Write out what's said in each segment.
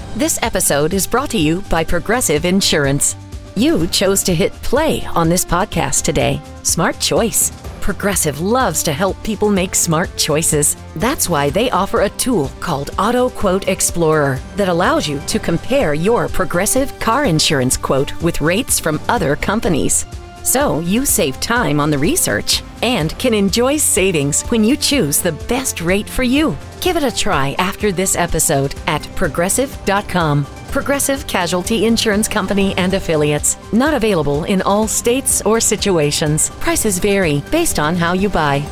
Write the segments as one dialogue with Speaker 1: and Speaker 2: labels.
Speaker 1: This episode is brought to you by Progressive Insurance. You chose to hit play on this podcast today. Smart choice. Progressive loves to help people make smart choices. That's why they offer a tool called Auto Quote Explorer that allows you to compare your Progressive car insurance quote with rates from other companies. So you save time on the research and can enjoy savings when you choose the best rate for you. Give it a try after this episode at Progressive.com. Progressive Casualty Insurance Company and Affiliates. Not available in all states or situations. Prices vary based on how you buy.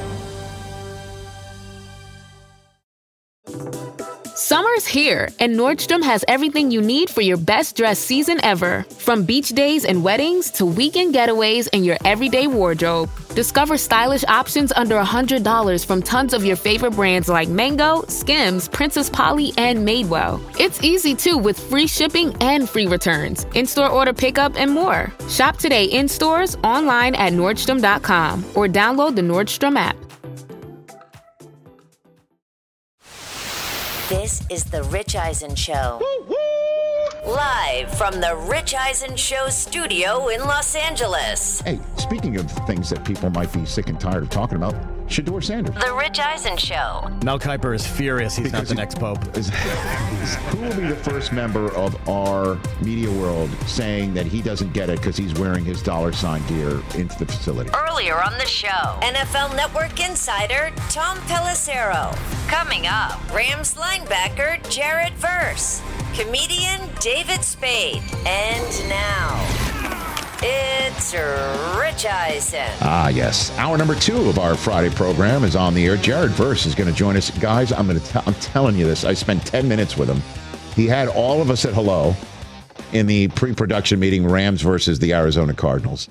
Speaker 2: Summer's here, and Nordstrom has everything you need for your best dress season ever. From beach days and weddings to weekend getaways and your everyday wardrobe. Discover stylish options under $100 from tons of your favorite brands like Mango, Skims, Princess Polly, and Madewell. It's easy too with free shipping and free returns, in-store order pickup, and more. Shop today in stores, online at Nordstrom.com, or download the Nordstrom app.
Speaker 3: This is The Rich Eisen Show. Live from The Rich Eisen Show studio in Los Angeles.
Speaker 4: Hey, speaking of things that people might be sick and tired of talking about, Shedeur Sanders.
Speaker 3: The Rich Eisen Show.
Speaker 5: Mel Kiper is furious he's not the next pope.
Speaker 4: Who will be the first member of our media world saying that he doesn't get it because he's wearing his $ gear into the facility?
Speaker 3: Earlier on the show, NFL Network insider Tom Pelissero. Coming up, Rams linebacker Jared Verse. Comedian David Spade. And now, it's Rich Eisen.
Speaker 4: Ah, yes. Hour number 2 of our Friday program is on the air. Jared Verse is going to join us. Guys, I'm telling you this. I spent 10 minutes with him. He had all of us at hello in the pre-production meeting, Rams versus the Arizona Cardinals.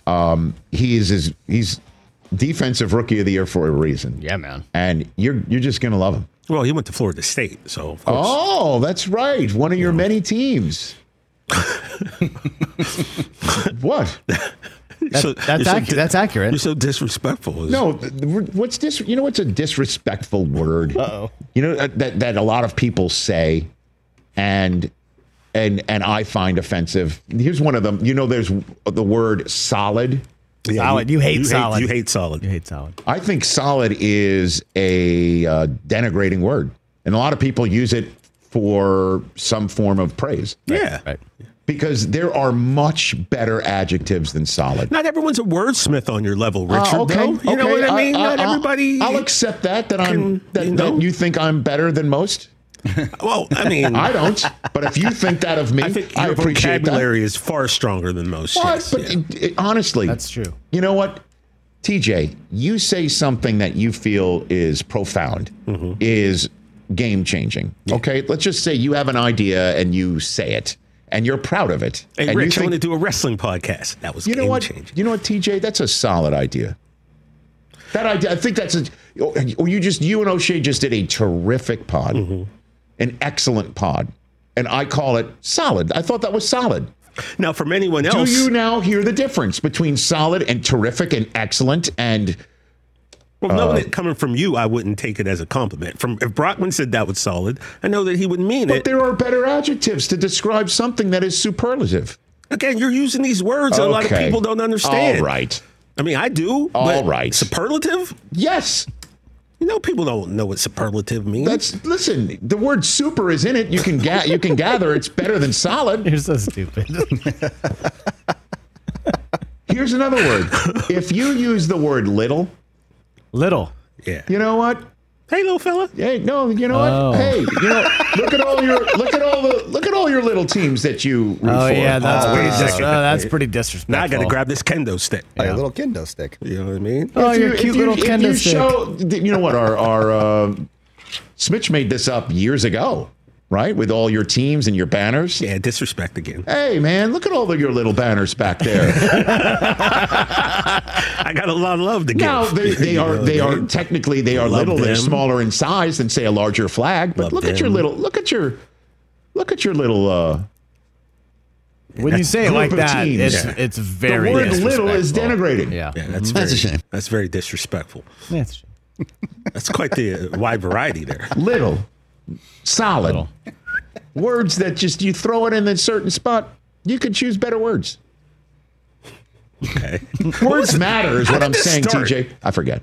Speaker 4: He's defensive rookie of the year for a reason.
Speaker 5: Yeah, man.
Speaker 4: And you're just going to love him.
Speaker 6: Well, he went to Florida State, so of course.
Speaker 4: Oh, that's right. One of your many teams. What?
Speaker 5: That's accurate.
Speaker 6: You're so disrespectful.
Speaker 4: No, what's this? You know what's a disrespectful word?
Speaker 5: Uh-oh.
Speaker 4: You know that a lot of people say, and I find offensive. Here's one of them. You know, there's the word solid.
Speaker 6: Yeah,
Speaker 5: solid. You hate solid.
Speaker 6: You hate solid.
Speaker 5: You hate solid.
Speaker 4: I think solid is a denigrating word, and a lot of people use it for some form of praise.
Speaker 6: Yeah.
Speaker 5: Right.
Speaker 4: Because there are much better adjectives than solid.
Speaker 6: Not everyone's a wordsmith on your level, Richard.
Speaker 4: Okay.
Speaker 6: Though. You know what I mean? Not everybody.
Speaker 4: I'll accept that that you think I'm better than most.
Speaker 6: Well, I mean,
Speaker 4: I don't. But if you think that of me,
Speaker 6: I think
Speaker 4: I
Speaker 6: your
Speaker 4: appreciate
Speaker 6: vocabulary is far stronger than most.
Speaker 4: Yes, but honestly,
Speaker 5: that's true.
Speaker 4: You know what, TJ? You say something that you feel is profound, is game changing. Yeah. Okay, let's just say you have an idea and you say it, and you're proud of it.
Speaker 6: Hey,
Speaker 4: and
Speaker 6: Rich,
Speaker 4: you
Speaker 6: I want to do a wrestling podcast. That was
Speaker 4: you know what?
Speaker 6: changing.
Speaker 4: You know what, TJ? That's a solid idea. That idea, I think that's you and O'Shea just did a terrific pod, an excellent pod, and I call it solid. I thought that was solid.
Speaker 6: Now, from anyone else,
Speaker 4: do you now hear the difference between solid and terrific and excellent and?
Speaker 6: Well, knowing it coming from you, I wouldn't take it as a compliment. If Brockman said that was solid, I know that he would mean it.
Speaker 4: But there are better adjectives to describe something that is superlative.
Speaker 6: Again, you're using these words that a lot of people don't understand.
Speaker 4: All right.
Speaker 6: I mean, I do.
Speaker 4: All right.
Speaker 6: Superlative?
Speaker 4: Yes.
Speaker 6: You know, people don't know what superlative means.
Speaker 4: Listen. The word "super" is in it. You can gather it's better than solid.
Speaker 5: You're so stupid.
Speaker 4: Here's another word. If you use the word "little,"
Speaker 6: yeah.
Speaker 4: You know what?
Speaker 6: Hey, little fella.
Speaker 4: Hey, no. You know what? Hey, look at all your little teams that you root for.
Speaker 5: Yeah, that's pretty disrespectful.
Speaker 6: Now I got to grab this kendo stick.
Speaker 7: Like a little kendo stick.
Speaker 6: You know what I mean?
Speaker 5: Oh, your cute little kendo stick.
Speaker 4: You know what? Our Smitch made this up years ago, right? With all your teams and your banners.
Speaker 6: Yeah, disrespect again.
Speaker 4: Hey, man, look at all of your little banners back there.
Speaker 6: I got a lot of love to give.
Speaker 4: Now they are technically little. They're smaller in size than say a larger flag. But look at your little.
Speaker 5: When you say it like that,
Speaker 4: teams.
Speaker 5: it's very.
Speaker 4: The word "little" is denigrating.
Speaker 5: Yeah,
Speaker 6: that's a shame. That's very disrespectful.
Speaker 5: That's a shame.
Speaker 6: That's quite the wide variety there.
Speaker 4: Little, solid. words that just you throw it in a certain spot. You could choose better words.
Speaker 6: Okay.
Speaker 4: Words matter is what I'm saying,
Speaker 6: start?
Speaker 4: TJ. I forget.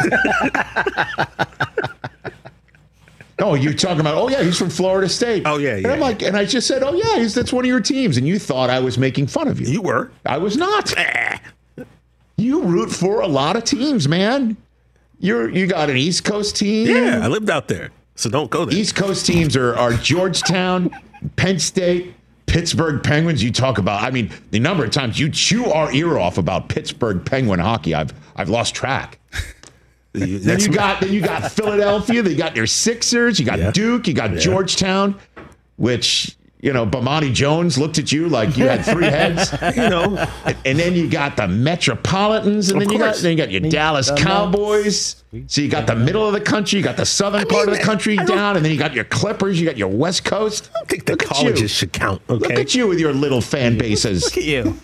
Speaker 4: Oh, you're talking about, oh, yeah, he's from Florida State.
Speaker 6: Oh, yeah,
Speaker 4: And I'm like, and I just said, oh, yeah, that's one of your teams. And you thought I was making fun of you.
Speaker 6: You were.
Speaker 4: I was not. You root for a lot of teams, man. You got an East Coast team.
Speaker 6: Yeah, I lived out there, so don't go there.
Speaker 4: East Coast teams are Georgetown, Penn State, Pittsburgh Penguins. You talk about, I mean, the number of times you chew our ear off about Pittsburgh Penguin hockey, I've lost track. Then you got Philadelphia. They got their Sixers. You got Duke. You got Georgetown, which, you know, Bomani Jones looked at you like you had three heads.
Speaker 6: You know.
Speaker 4: And then you got the Metropolitans, and then you got your Dallas Cowboys. So you got the middle of the country, you got the southern part of the country down, and then you got your Clippers, you got your West Coast.
Speaker 6: I don't think the colleges should count. Okay.
Speaker 4: Look at you with your little fan bases.
Speaker 5: Look at you.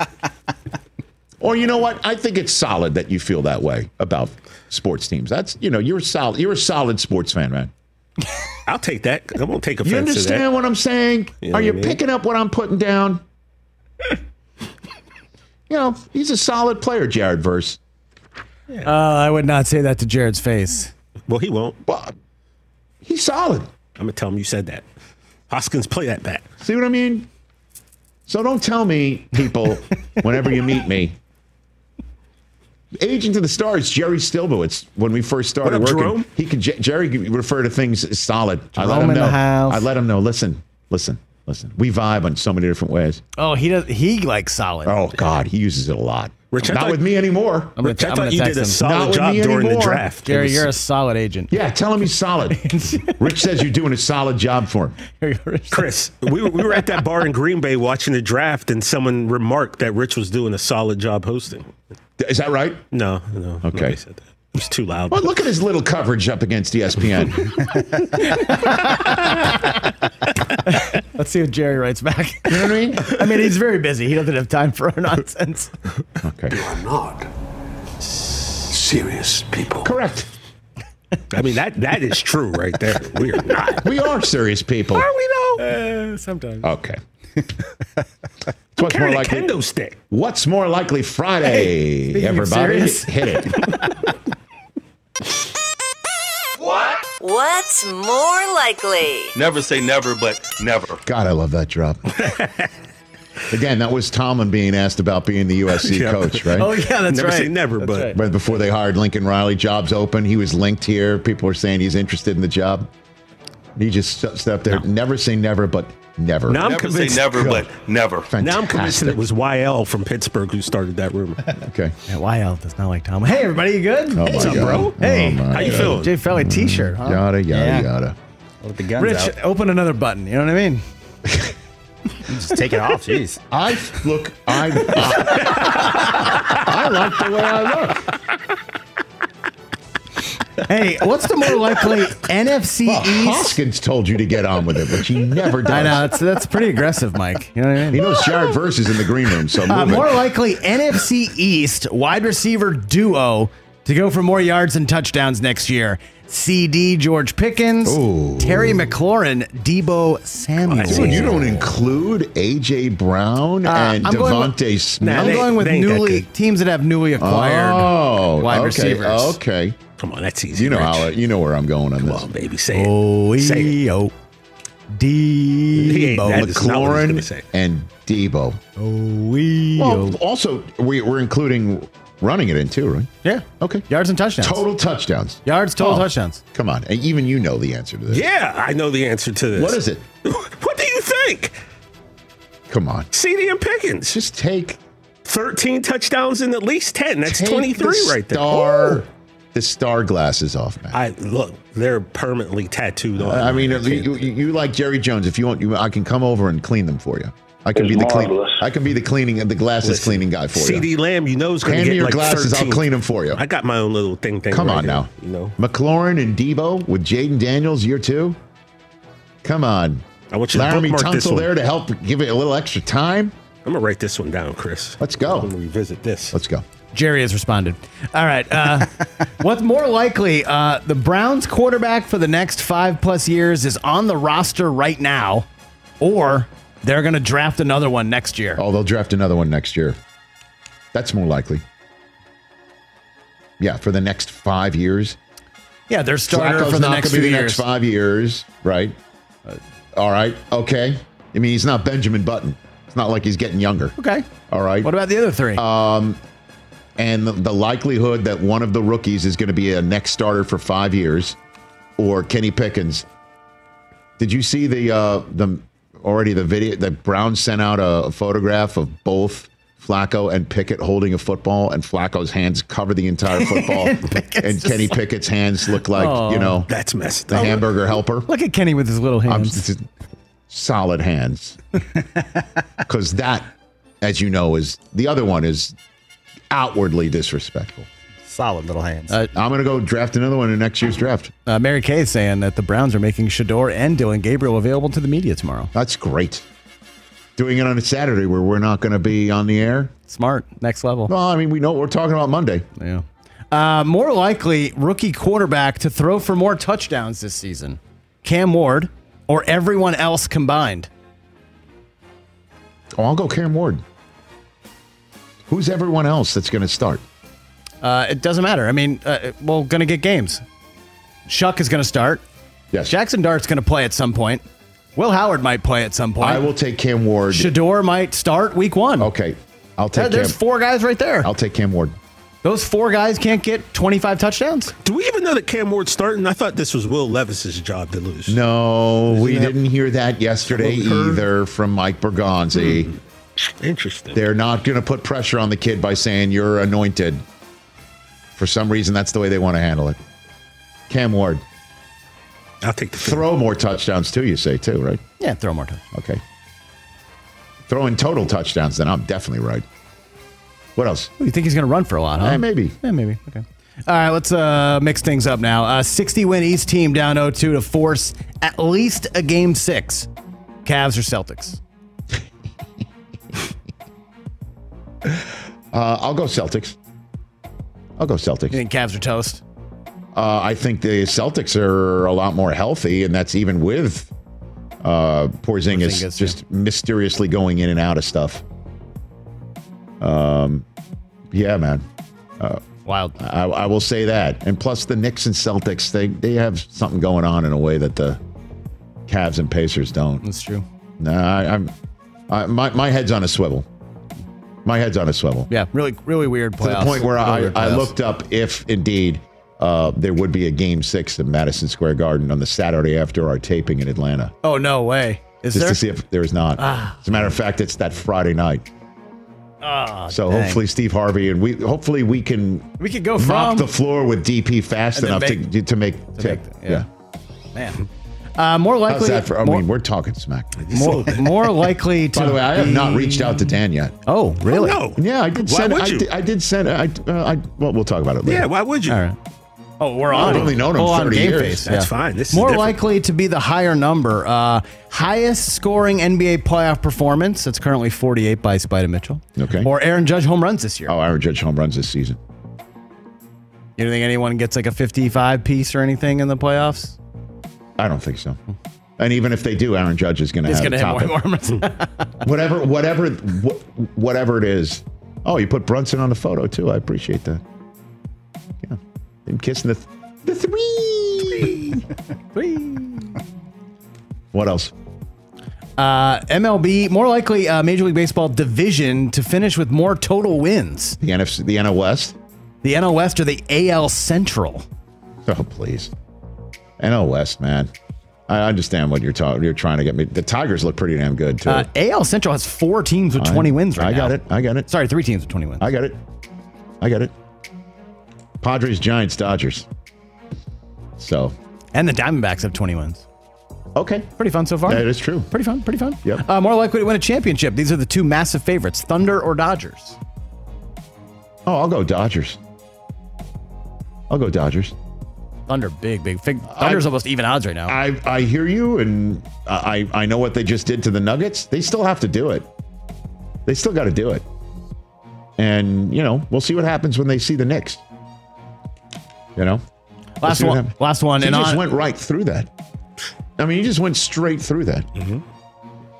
Speaker 4: Or you know what? I think it's solid that you feel that way about sports teams. That's, you know, you're solid. You're a solid sports fan, man.
Speaker 6: I'll take that. I won't take offense
Speaker 4: You
Speaker 6: to that.
Speaker 4: understand what I'm saying?
Speaker 6: You know
Speaker 4: Are you
Speaker 6: what I mean?
Speaker 4: picking up what I'm putting down? You know, he's a solid player, Jared Verse.
Speaker 5: I would not say that to Jared's face.
Speaker 6: Well, he won't.
Speaker 4: Well, he's solid.
Speaker 6: I'm going to tell him you said that. Hoskins, play that back.
Speaker 4: See what I mean? So don't tell me, people, whenever you meet me. Agent of the Stars, Jerry Stilbowitz, when we first started
Speaker 6: What up,
Speaker 4: working,
Speaker 6: Jerome?
Speaker 4: Jerry could refer to things as solid. I let
Speaker 5: Jerome
Speaker 4: him
Speaker 5: in
Speaker 4: know.
Speaker 5: the house.
Speaker 4: I let him know. Listen. We vibe on so many different ways.
Speaker 5: Oh, he does. He likes solid.
Speaker 4: Oh God, he uses it a lot.
Speaker 6: Rich, I
Speaker 4: Not
Speaker 6: thought-
Speaker 4: with me anymore.
Speaker 6: Rich, I thought you did a
Speaker 4: Not
Speaker 6: solid
Speaker 4: with
Speaker 6: job
Speaker 4: me
Speaker 6: during the
Speaker 4: anymore.
Speaker 6: draft.
Speaker 5: Jerry, you're a solid agent.
Speaker 4: Yeah, tell him he's solid. Rich says you're doing a solid job for him.
Speaker 6: Chris, we were at that bar in Green Bay watching the draft, and someone remarked that Rich was doing a solid job hosting.
Speaker 4: Is that right?
Speaker 6: No.
Speaker 4: Okay.
Speaker 6: Nobody said that. It was too loud.
Speaker 4: Well, look at his little coverage up against ESPN.
Speaker 5: Let's see what Jerry writes back.
Speaker 4: You know what I mean?
Speaker 5: I mean, he's very busy. He doesn't have time for our nonsense.
Speaker 4: Okay.
Speaker 7: You are not serious people.
Speaker 4: Correct.
Speaker 6: I mean, that is true right there. We are not.
Speaker 4: We are serious people.
Speaker 6: Are we though?
Speaker 5: Sometimes.
Speaker 4: Okay. What's
Speaker 6: Carry
Speaker 4: more
Speaker 6: a
Speaker 4: likely?
Speaker 6: kendo stick.
Speaker 4: What's more likely Friday?
Speaker 5: speaking of
Speaker 4: Everybody,
Speaker 5: serious.
Speaker 4: hit it.
Speaker 3: What's more likely?
Speaker 7: Never say never, but never.
Speaker 4: God, I love that drop. Again, that was Tomlin being asked about being the USC
Speaker 6: Yeah.
Speaker 4: coach, right?
Speaker 5: Oh, yeah, that's
Speaker 6: Never
Speaker 5: right.
Speaker 6: say never,
Speaker 5: That's
Speaker 6: but
Speaker 5: right.
Speaker 4: Right before they hired Lincoln Riley, jobs open. He was linked here. People were saying he's interested in the job. He just stepped there. Never say never, but never.
Speaker 6: Now I'm
Speaker 7: Never say
Speaker 6: convinced.
Speaker 7: never, but never.
Speaker 4: Fantastic.
Speaker 6: Now I'm convinced that it was YL from Pittsburgh who started that rumor.
Speaker 4: Okay.
Speaker 5: Yeah, YL does not like Tom. Hey, everybody, you good?
Speaker 4: Oh,
Speaker 6: What's
Speaker 4: my
Speaker 6: up,
Speaker 4: God.
Speaker 6: bro?
Speaker 5: Hey,
Speaker 4: Oh, my
Speaker 6: How you
Speaker 4: God.
Speaker 6: feeling?
Speaker 5: Jay Felly t-shirt, huh?
Speaker 4: Yada, yada,
Speaker 5: Yeah.
Speaker 4: yada.
Speaker 8: With the guns
Speaker 5: Rich,
Speaker 8: out.
Speaker 5: open another button. You know what I mean?
Speaker 8: Just take it off. Jeez.
Speaker 4: I like the way I look.
Speaker 5: Hey, what's the more likely NFC
Speaker 4: Well,
Speaker 5: East?
Speaker 4: Hoskins told you to get on with it, but he never does.
Speaker 5: I know that's pretty aggressive, Mike. You know what I
Speaker 4: He
Speaker 5: mean?
Speaker 4: knows Jared Verse is in the green room, so move
Speaker 5: More
Speaker 4: it.
Speaker 5: likely NFC East wide receiver duo to go for more yards and touchdowns next year. CD George Pickens, Terry McLaurin, Debo Samuel.
Speaker 4: Dude, you don't include A.J. Brown and
Speaker 5: I'm going
Speaker 4: Devontae Smith.
Speaker 6: Nah,
Speaker 5: I'm going with
Speaker 6: they ain't that
Speaker 5: newly
Speaker 6: good.
Speaker 5: teams that have newly acquired wide
Speaker 4: okay,
Speaker 5: receivers.
Speaker 4: Okay.
Speaker 6: Come on, that's easy.
Speaker 4: You know
Speaker 6: Rich.
Speaker 4: how you know where I'm going on
Speaker 6: Come
Speaker 4: this.
Speaker 6: on, baby, say it. Say it.
Speaker 5: OEO.
Speaker 6: He ain't that-
Speaker 5: Debo.
Speaker 6: is not what he's gonna
Speaker 4: McLaurin
Speaker 6: say.
Speaker 4: and Debo.
Speaker 5: OEO.
Speaker 4: Well, also we're including running it in too, right?
Speaker 5: Yeah.
Speaker 4: Okay.
Speaker 5: Yards and touchdowns.
Speaker 4: Total touchdowns.
Speaker 5: Yards, total
Speaker 4: Oh,
Speaker 5: touchdowns.
Speaker 4: Come on, and even you know the answer to this.
Speaker 6: Yeah, I know the answer to this.
Speaker 4: What is it?
Speaker 6: What do you think?
Speaker 4: Come on,
Speaker 6: CD and Pickens.
Speaker 4: just take
Speaker 6: 13 touchdowns and at least 10. That's
Speaker 4: take
Speaker 6: 23
Speaker 4: the
Speaker 6: right there.
Speaker 4: star, the star glasses off, man.
Speaker 6: Look, they're permanently tattooed on.
Speaker 4: I mean,
Speaker 6: I can't-
Speaker 4: you like Jerry Jones. If you want, I can come over and clean them for you. I can
Speaker 9: It's
Speaker 4: be the
Speaker 9: marvelous.
Speaker 4: I can be the cleaning and the glasses
Speaker 6: Listen,
Speaker 4: cleaning guy for you.
Speaker 6: CD Lamb, you know, is going to
Speaker 4: Hand
Speaker 6: get
Speaker 4: me your
Speaker 6: like
Speaker 4: glasses.
Speaker 6: 13.
Speaker 4: I'll clean them for you.
Speaker 6: I got my own little thing.
Speaker 4: Come
Speaker 6: right
Speaker 4: on
Speaker 6: here,
Speaker 4: now.
Speaker 6: You know,
Speaker 4: McLaurin and Debo with Jaden Daniels, year 2. Come on.
Speaker 6: I want you to
Speaker 4: Laramie
Speaker 6: bookmark this
Speaker 4: Tunsil
Speaker 6: one.
Speaker 4: there to help give it a little extra time.
Speaker 6: I'm going to write this one down, Chris.
Speaker 4: Let's go.
Speaker 6: I'm going to revisit this.
Speaker 4: Let's go.
Speaker 5: Jerry has responded. All right. What's more likely? The Browns quarterback for the next 5+ years is on the roster right now. or they're going to draft another one next year.
Speaker 4: Oh, they'll draft another one next year. That's more likely. Yeah, for the next 5 years.
Speaker 5: Yeah, they're starter
Speaker 4: Flacco's
Speaker 5: for the
Speaker 4: not
Speaker 5: next
Speaker 4: gonna
Speaker 5: few
Speaker 4: be the
Speaker 5: years.
Speaker 4: next 5 years, right? All right, okay. I mean, he's not Benjamin Button. It's not like he's getting younger.
Speaker 5: Okay.
Speaker 4: All right.
Speaker 5: What about the other three?
Speaker 4: And the likelihood that one of the rookies is going to be a next starter for 5 years, or Kenny Pickens. Did you see the video that Browns sent out a photograph of both Flacco and Pickett holding a football, and Flacco's hands cover the entire football, and Kenny Pickett's hands look like
Speaker 6: That's messed
Speaker 4: the
Speaker 6: up.
Speaker 4: hamburger helper.
Speaker 5: Look at Kenny with his little hands.
Speaker 4: Solid hands, because that, as you know, is the other one is outwardly disrespectful.
Speaker 8: Solid little hands.
Speaker 4: I'm going to go draft another one in next year's draft.
Speaker 5: Mary Kay is saying that the Browns are making Shador and Dylan Gabriel available to the media tomorrow.
Speaker 4: That's great. Doing it on a Saturday where we're not going to be on the air.
Speaker 5: Smart. Next level.
Speaker 4: Well, I mean, we know what we're talking about Monday.
Speaker 5: Yeah. More likely, rookie quarterback to throw for more touchdowns this season. Cam Ward or everyone else combined?
Speaker 4: Oh, I'll go Cam Ward. Who's everyone else that's going to start?
Speaker 5: It doesn't matter. I mean, we're going to get games. Shuck is going to start.
Speaker 4: Yes.
Speaker 5: Jackson Dart's going to play at some point. Will Howard might play at some point.
Speaker 4: I will take Cam Ward.
Speaker 5: Shador might start week 1.
Speaker 4: Okay. I'll take
Speaker 5: There's
Speaker 4: Cam.
Speaker 5: 4 guys right there.
Speaker 4: I'll take Cam Ward.
Speaker 5: Those 4 guys can't get 25 touchdowns?
Speaker 6: Do we even know that Cam Ward's starting? I thought this was Will Levis's job to lose.
Speaker 4: No, we didn't hear that yesterday either from Mike Bergonzi.
Speaker 6: Interesting.
Speaker 4: They're not going to put pressure on the kid by saying you're anointed. For some reason, that's the way they want to handle it. Cam Ward.
Speaker 6: I'll take the
Speaker 4: throw more touchdowns too, you say too, right?
Speaker 5: Yeah, throw more touchdowns.
Speaker 4: Okay. Throwing total touchdowns, then I'm definitely right. What else?
Speaker 5: You think he's going to run for a lot, huh?
Speaker 4: Maybe.
Speaker 5: Yeah, maybe. Okay. All right, let's mix things up now. 60-win East team down 0-2 to force at least a game 6. Cavs or Celtics?
Speaker 4: I'll go Celtics. I'll go Celtics.
Speaker 5: You think Cavs are toast?
Speaker 4: I think the Celtics are a lot more healthy, and that's even with Porzingis just mysteriously going in and out of stuff. Yeah, man.
Speaker 5: Wild.
Speaker 4: I will say that. And plus, the Knicks and Celtics, they have something going on in a way that the Cavs and Pacers don't.
Speaker 5: That's true.
Speaker 4: Nah, my head's on a swivel. My head's on a swivel.
Speaker 5: Yeah, really weird playoffs.
Speaker 4: To the point where
Speaker 5: Really
Speaker 4: I looked up if indeed there would be a game 6 in Madison Square Garden on the Saturday after our taping in Atlanta.
Speaker 5: Oh, no way. Is
Speaker 4: Just
Speaker 5: there?
Speaker 4: to see if there's not. As a matter of fact, it's that Friday night. So
Speaker 5: dang.
Speaker 4: hopefully Steve Harvey and we can
Speaker 5: go
Speaker 4: mop
Speaker 5: from
Speaker 4: the floor with DP fast
Speaker 5: And then
Speaker 4: enough to make
Speaker 5: yeah. Man. More likely.
Speaker 4: How's that for? I mean, we're talking smack.
Speaker 5: More likely to.
Speaker 4: By the way, I have not reached out to Dan yet.
Speaker 5: Oh, really?
Speaker 6: Oh, no.
Speaker 4: Yeah, I did
Speaker 6: Why
Speaker 4: send.
Speaker 6: would you?
Speaker 4: I did send. Well, we'll talk about it later.
Speaker 6: Yeah, why would you?
Speaker 5: All right. Oh, we're
Speaker 4: I've
Speaker 5: on.
Speaker 4: only known him
Speaker 5: on
Speaker 4: 30
Speaker 5: Game
Speaker 4: years.
Speaker 5: Face,
Speaker 6: That's
Speaker 5: yeah.
Speaker 6: fine. This is
Speaker 5: More
Speaker 6: different.
Speaker 5: likely to be the higher number. Highest scoring NBA playoff performance. That's currently 48 by Spida Mitchell.
Speaker 4: Okay.
Speaker 5: Or Aaron Judge home runs this year.
Speaker 4: Oh, Aaron Judge home runs this season.
Speaker 5: You don't think anyone gets like a 55 piece or anything in the playoffs?
Speaker 4: I don't think so. And even if they do, Aaron Judge is going to
Speaker 5: He's
Speaker 4: have
Speaker 5: going to
Speaker 4: top
Speaker 5: hit more
Speaker 4: it.
Speaker 5: home runs.
Speaker 4: whatever it is. Oh, you put Brunson on the photo too. I appreciate that. Yeah, him kissing the three. What else?
Speaker 5: MLB, more likely Major League Baseball division to finish with more total wins.
Speaker 4: The NFC, the NL West.
Speaker 5: The NL West or the AL Central?
Speaker 4: Oh, please. NL West, man. I understand what you're talking. You're trying to get me. The Tigers look pretty damn good too.
Speaker 5: AL Central has 4 teams with 20 wins right now.
Speaker 4: I got it.
Speaker 5: Sorry, 3 teams with 20 wins.
Speaker 4: I got it. Padres, Giants, Dodgers. So.
Speaker 5: And the Diamondbacks have 20 wins.
Speaker 4: Okay.
Speaker 5: Pretty fun so far.
Speaker 4: That is true.
Speaker 5: Pretty fun.
Speaker 4: Yep.
Speaker 5: More likely to win a championship. These are the 2 massive favorites, Thunder or Dodgers.
Speaker 4: Oh, I'll go Dodgers.
Speaker 5: Thunder, big. Thunder's almost even odds right now.
Speaker 4: I hear you, and I know what they just did to the Nuggets. They still have to do it. They still got to do it. And, we'll see what happens when they see the Knicks.
Speaker 5: Last one.
Speaker 4: He
Speaker 5: And
Speaker 4: just went right through that. I mean, he just went straight through that.
Speaker 5: Mm-hmm.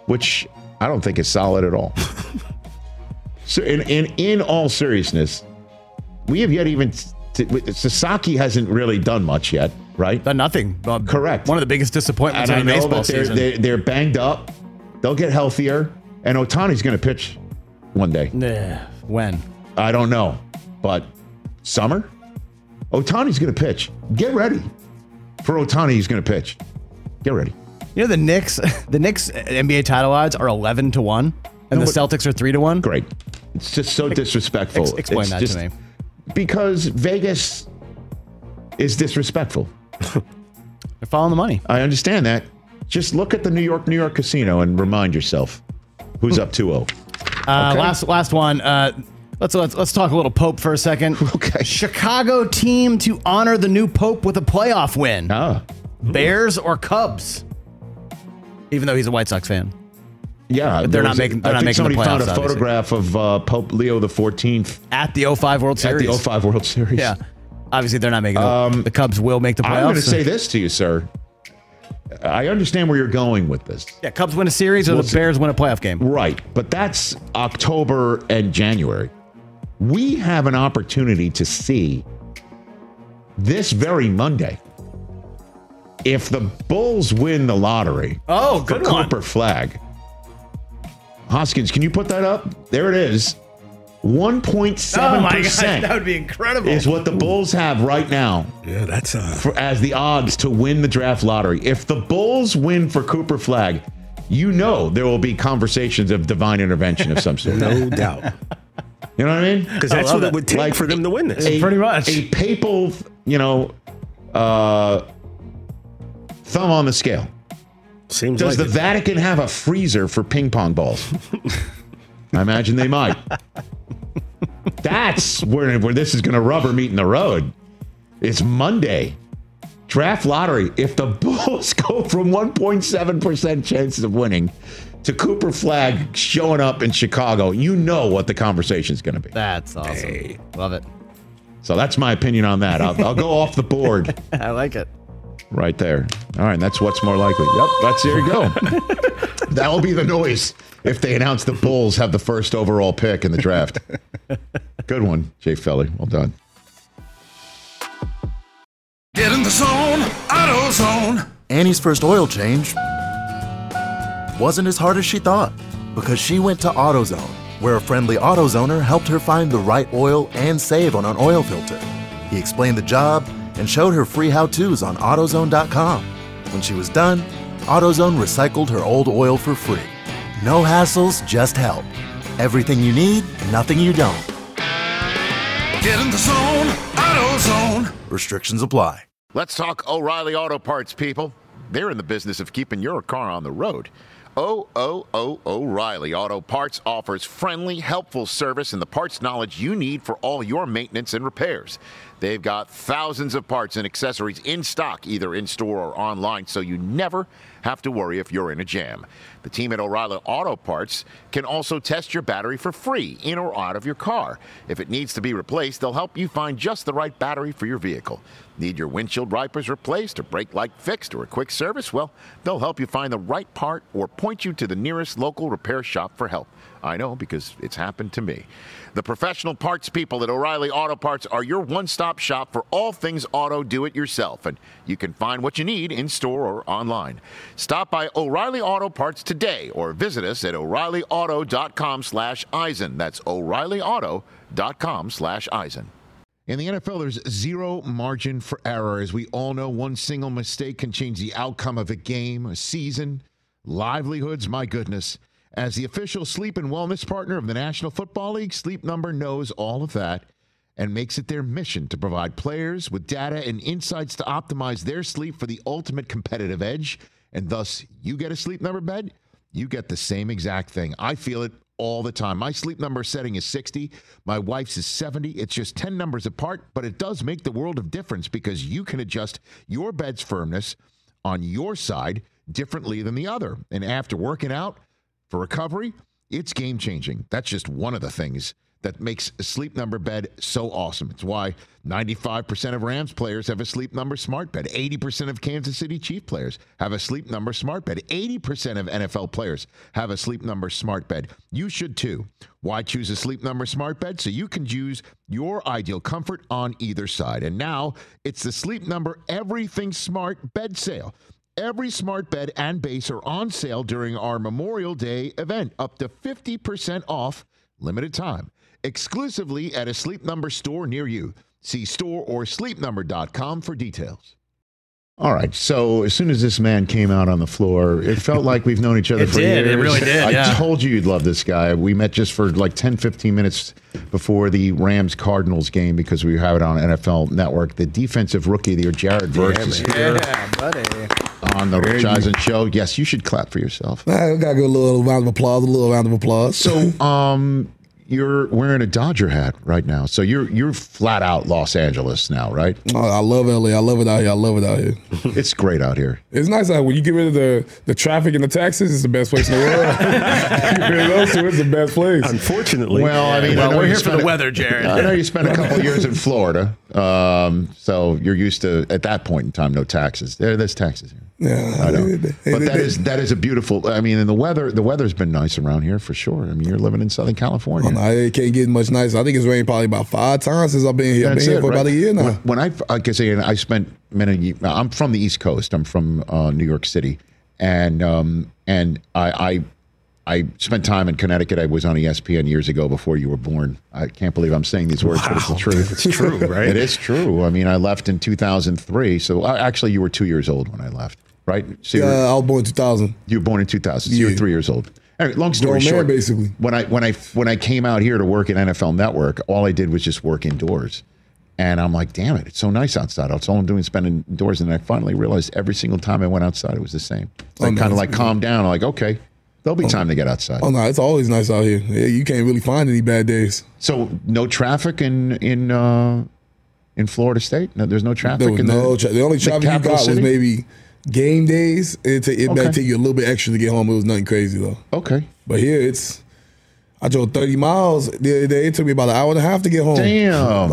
Speaker 4: which I don't think is solid at all. So in all seriousness, we have yet even Sasaki hasn't really done much yet, right?
Speaker 5: Done nothing.
Speaker 4: Correct.
Speaker 5: One of the biggest disappointments in the baseball season.
Speaker 4: They're banged up. They'll get healthier, and Ohtani's going to pitch one day.
Speaker 5: When?
Speaker 4: I don't know, but summer. Ohtani's going to pitch. Get ready for Ohtani. He's going to pitch. Get ready.
Speaker 5: You know the Knicks NBA title odds are 11-1, and the Celtics are 3-1.
Speaker 4: Great. It's just so disrespectful.
Speaker 5: Explain that to me.
Speaker 4: Because Vegas is disrespectful.
Speaker 5: They're following the money.
Speaker 4: I understand that. Just look at the New York casino and remind yourself who's up 2-0. Okay?
Speaker 5: Last one. Let's talk a little Pope for a second.
Speaker 4: Okay.
Speaker 5: Chicago team to honor the new Pope with a playoff win. Bears or Cubs? Even though he's a White Sox fan.
Speaker 4: Yeah,
Speaker 5: but they're not making the playoffs.
Speaker 4: Somebody found a
Speaker 5: obviously.
Speaker 4: photograph of Pope Leo XIV
Speaker 5: at the 05 World Series.
Speaker 4: At the 05 World Series.
Speaker 5: Yeah, obviously they're not making the Cubs will make the playoffs.
Speaker 4: I'm going to say this to you, sir. I understand where you're going with this.
Speaker 5: Yeah, Cubs win a series or the Bears win a playoff game.
Speaker 4: Right, but that's October and January. We have an opportunity to see this very Monday. If the Bulls win the lottery
Speaker 5: for
Speaker 4: Cooper Flag, Hoskins, can you put that up? There it is. 1.7%.
Speaker 5: Oh my God, that would be incredible.
Speaker 4: Is what the Bulls have right now.
Speaker 6: Yeah, that's
Speaker 4: as the odds to win the draft lottery. If the Bulls win for Cooper Flag, you know there will be conversations of divine intervention of some sort.
Speaker 6: No doubt.
Speaker 4: You know what I mean?
Speaker 6: Because that's what it would take for them to win this.
Speaker 5: Pretty much.
Speaker 4: A papal, thumb on the scale. Does the Vatican have a freezer for ping pong balls? I imagine they might. That's where this is going to rubber meet in the road. It's Monday. Draft lottery. If the Bulls go from 1.7% chances of winning to Cooper Flag showing up in Chicago, you know what the conversation is going to be.
Speaker 5: That's awesome. Hey. Love it.
Speaker 4: So that's my opinion on that. I'll go off the board.
Speaker 5: I like it.
Speaker 4: Right there. All right, that's what's more likely. Yep, there you go. That will be the noise if they announce the Bulls have the first overall pick in the draft. Good one, Jay Felly. Well done.
Speaker 9: Get in the zone, AutoZone.
Speaker 10: Annie's first oil change wasn't as hard as she thought because she went to AutoZone, where a friendly AutoZoner helped her find the right oil and save on an oil filter. He explained the job and showed her free how-tos on AutoZone.com. When she was done, AutoZone recycled her old oil for free. No hassles, just help. Everything you need, nothing you don't.
Speaker 9: Get in the zone, AutoZone.
Speaker 10: Restrictions apply.
Speaker 11: Let's talk O'Reilly Auto Parts, people. They're in the business of keeping your car on the road. O'Reilly Auto Parts offers friendly, helpful service and the parts knowledge you need for all your maintenance and repairs. They've got thousands of parts and accessories in stock, either in-store or online, so you never have to worry if you're in a jam. The team at O'Reilly Auto Parts can also test your battery for free, in or out of your car. If it needs to be replaced, they'll help you find just the right battery for your vehicle. Need your windshield wipers replaced or brake light fixed or a quick service? Well, they'll help you find the right part or point you to the nearest local repair shop for help. I know, because it's happened to me. The professional parts people at O'Reilly Auto Parts are your one-stop shop for all things auto do-it-yourself, and you can find what you need in-store or online. Stop by O'Reilly Auto Parts today or visit us at O'ReillyAuto.com/Eisen. That's O'ReillyAuto.com/Eisen. In the NFL, there's zero margin for error. As we all know, one single mistake can change the outcome of a game, a season, livelihoods, my goodness. As the official sleep and wellness partner of the National Football League, Sleep Number knows all of that and makes it their mission to provide players with data and insights to optimize their sleep for the ultimate competitive edge. And thus, you get a Sleep Number bed, you get the same exact thing. I feel it all the time. My Sleep Number setting is 60. My wife's is 70. It's just 10 numbers apart, but it does make the world of difference because you can adjust your bed's firmness on your side differently than the other. And after working out, for recovery, it's game-changing. That's just one of the things
Speaker 4: that makes a Sleep Number bed so awesome. It's why 95% of Rams players have a Sleep Number smart bed. 80% of Kansas City Chief players have a Sleep Number smart bed. 80% of NFL players have a Sleep Number smart bed. You should too. Why choose a Sleep Number smart bed? So you can choose your ideal comfort on either side. And now it's the Sleep Number Everything Smart Bed Sale. Every smart bed and base are on sale during our Memorial Day event, up to 50% off, limited time, exclusively at a Sleep Number store near you. See store or sleepnumber.com for details. All right, so as soon as this man came out on the floor, it felt like we've known each other for years.
Speaker 5: It really did,
Speaker 4: I told you you'd love this guy. We met just for like 10, 15 minutes before the Rams-Cardinals game because we have it on NFL Network. The defensive rookie of the year, Jared Verse, is here.
Speaker 12: Yeah, buddy.
Speaker 4: On the Rich Eisen Show. Yes, you should clap for yourself.
Speaker 12: I got to give a little round of applause.
Speaker 4: So, you're wearing a Dodger hat right now. So you're flat out Los Angeles now, right?
Speaker 12: Oh, I love LA. I love it out here.
Speaker 4: It's great out here.
Speaker 12: It's nice out when you get rid of the traffic and the taxes. It's the best place in the world. You get rid of those two, it's the best place.
Speaker 6: Unfortunately.
Speaker 4: Well, I mean,
Speaker 5: we're here for the weather, Jared.
Speaker 4: I know you spent a couple of years in Florida, so you're used to, at that point in time, no taxes. There's taxes here.
Speaker 12: Yeah,
Speaker 4: I know. But that is a beautiful. I mean, and the weather's been nice around here for sure. I mean, you're living in Southern California.
Speaker 12: Oh, no, it can't get much nicer. I think it's rained probably about 5 times since I've been here. I've been here for about a year now.
Speaker 4: When I spent many. I'm from the East Coast. I'm from New York City, and I spent time in Connecticut. I was on ESPN years ago before you were born. I can't believe I'm saying these words, but it's the truth.
Speaker 6: It's true, right?
Speaker 4: It is true. I mean, I left in 2003. So actually, you were 2 years old when I left, right? So
Speaker 12: I was born in 2000.
Speaker 4: You were born in 2000. So you were 3 years old. Anyway, long story short,
Speaker 12: basically,
Speaker 4: when I came out here to work at NFL Network, all I did was just work indoors. And I'm like, damn it, it's so nice outside. That's all I'm doing is spending indoors. And I finally realized every single time I went outside, it was the same. I kind of like calmed down. I'm like, okay, there'll be time to get outside.
Speaker 12: Oh, no, it's always nice out here. Yeah, you can't really find any bad days.
Speaker 4: So no traffic in Florida State? No, there's no traffic?
Speaker 12: The only traffic you got was maybe game days. It might take you a little bit extra to get home. It was nothing crazy, though.
Speaker 4: Okay.
Speaker 12: But here, I drove 30 miles the other day. It took me about an hour and a half to get home.
Speaker 4: Damn.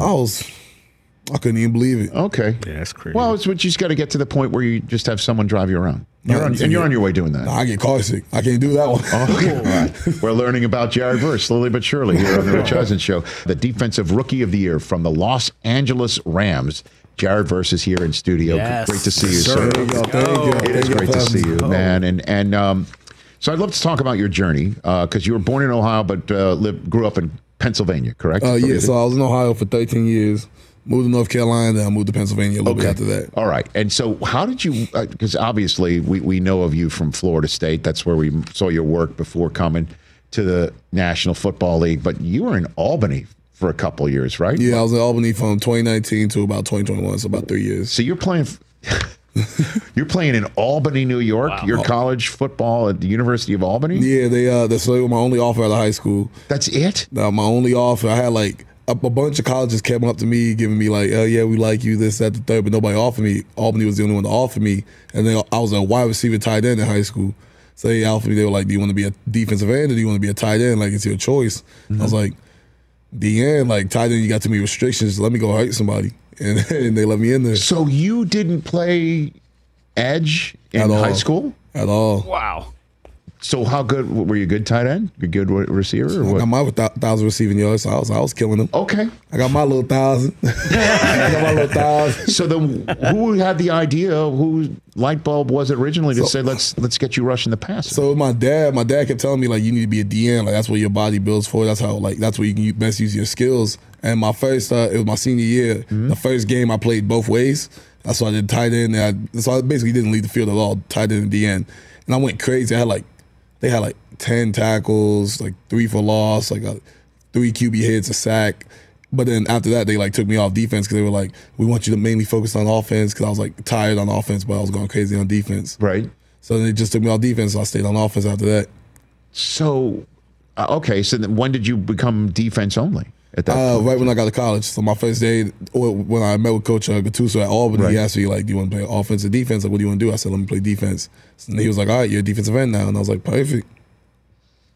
Speaker 12: I couldn't even believe it.
Speaker 4: Okay.
Speaker 6: Yeah, that's crazy.
Speaker 4: Well, you just got to get to the point where you just have someone drive you around. You're on your way doing that.
Speaker 12: No, I get car sick. I can't do that one.
Speaker 4: Okay. All right. We're learning about Jared Verse slowly but surely here on the Rich Eisen Show. The defensive rookie of the year from the Los Angeles Rams. Jared Verse is here in studio.
Speaker 5: Yes.
Speaker 4: Great to see you, sir.
Speaker 12: Thank you.
Speaker 4: It is great to see you, man. And so I'd love to talk about your journey because you were born in Ohio but grew up in Pennsylvania, correct?
Speaker 12: Yeah, so I was in Ohio for 13 years. Moved to North Carolina, then I moved to Pennsylvania a little bit after that.
Speaker 4: All right. And so how did you, because obviously we know of you from Florida State. That's where we saw your work before coming to the National Football League. But you were in Albany for a couple of years, right?
Speaker 12: Yeah, I was in Albany from 2019 to about 2021, so about 3 years.
Speaker 4: So you're playing in Albany, New York, your college football at the University of Albany?
Speaker 12: Yeah, they were my only offer out of high school.
Speaker 4: That's it?
Speaker 12: My only offer. I had like a bunch of colleges came up to me, giving me like, oh yeah, we like you, this, that, the third, but nobody offered me. Albany was the only one to offer me. And then I was a wide receiver tight end in high school. So they offered me, they were like, do you want to be a defensive end or do you want to be a tight end? Like, it's your choice. Mm-hmm. I was like, DN, like tight end, you got too many restrictions. Let me go hurt somebody. And they let me in there.
Speaker 4: So you didn't play edge in high school?
Speaker 12: At all.
Speaker 5: Wow.
Speaker 4: So how good were you? Good tight end? You good receiver? Or what?
Speaker 12: I got my 1,000 receiving yards. So I was killing them.
Speaker 4: Okay.
Speaker 12: I got my little 1,000.
Speaker 4: So then, who had the idea? Whose light bulb was it originally to say let's get you rushing the passer?
Speaker 12: So my dad kept telling me like you need to be a DN. Like that's what your body builds for. That's how that's where you can best use your skills. And my first, it was my senior year. Mm-hmm. The first game I played both ways. That's why I did tight end. So I basically didn't leave the field at all. Tight end and DN. And I went crazy. They had like 10 tackles, like 3 for loss, like 3 QB hits, a sack. But then after that, they like took me off defense because they were like, we want you to mainly focus on offense because I was like tired on offense, but I was going crazy on defense.
Speaker 4: Right.
Speaker 12: So they just took me off defense, so I stayed on offense after that.
Speaker 4: So, okay. So then when did you become defense only? At that point?
Speaker 12: Right when I got to college. So my first day, when I met with Coach Gattuso at Albany, He asked me, like, do you want to play offense or defense? Like, what do you want to do? I said, let me play defense. And he was like, all right, you're a defensive end now. And I was like, perfect.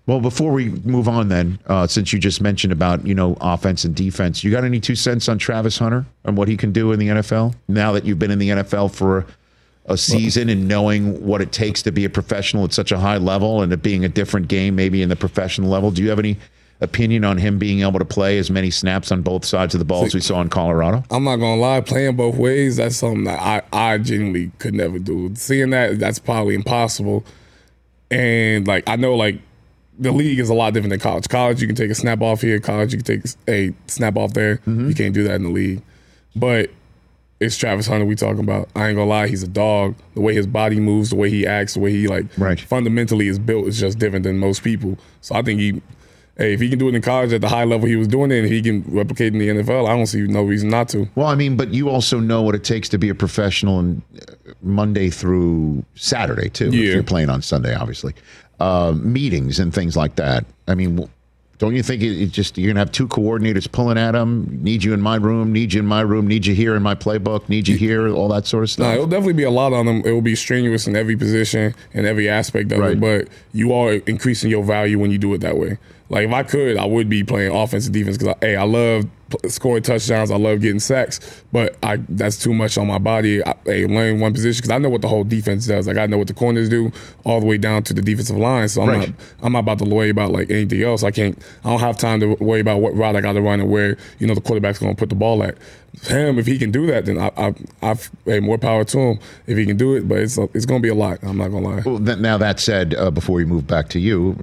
Speaker 4: Well, before we move on then, since you just mentioned about, offense and defense, you got any 2 cents on Travis Hunter and what he can do in the NFL now that you've been in the NFL for a season and knowing what it takes to be a professional at such a high level and it being a different game maybe in the professional level? Do you have any opinion on him being able to play as many snaps on both sides of the ball as we saw in Colorado?
Speaker 12: I'm not going to lie. Playing both ways, that's something that I genuinely could never do. Seeing that's probably impossible. And, I know, the league is a lot different than college. College, you can take a snap off here. College, you can take a snap off there. Mm-hmm. You can't do that in the league. But it's Travis Hunter we talking about. I ain't gonna lie, he's a dog. The way his body moves, the way he acts, the way he fundamentally is built is just different than most people. So I think if he can do it in college at the high level he was doing it and he can replicate in the NFL, I don't see no reason not to.
Speaker 4: Well, but you also know what it takes to be a professional in Monday through Saturday too. If you're playing on Sunday, obviously. Meetings and things like that. Don't you think it just you're gonna have 2 coordinators pulling at him? Need you in my room, need you in my room, need you here in my playbook, need you here, all that sort of stuff.
Speaker 12: No, it'll definitely be a lot on them. It will be strenuous in every position and every aspect of it, but you are increasing your value when you do it that way. If I could, I would be playing offense and defense because I love scoring touchdowns. I love getting sacks, but that's too much on my body. Learn one position because I know what the whole defense does. I know what the corners do all the way down to the defensive line. So I'm not about to worry about anything else. I don't have time to worry about what route I got to run and where the quarterback's going to put the ball at. Him, if he can do that, then I've more power to him if he can do it. But it's going to be a lot. I'm not going to lie.
Speaker 4: Well, now that said, before we move back to you,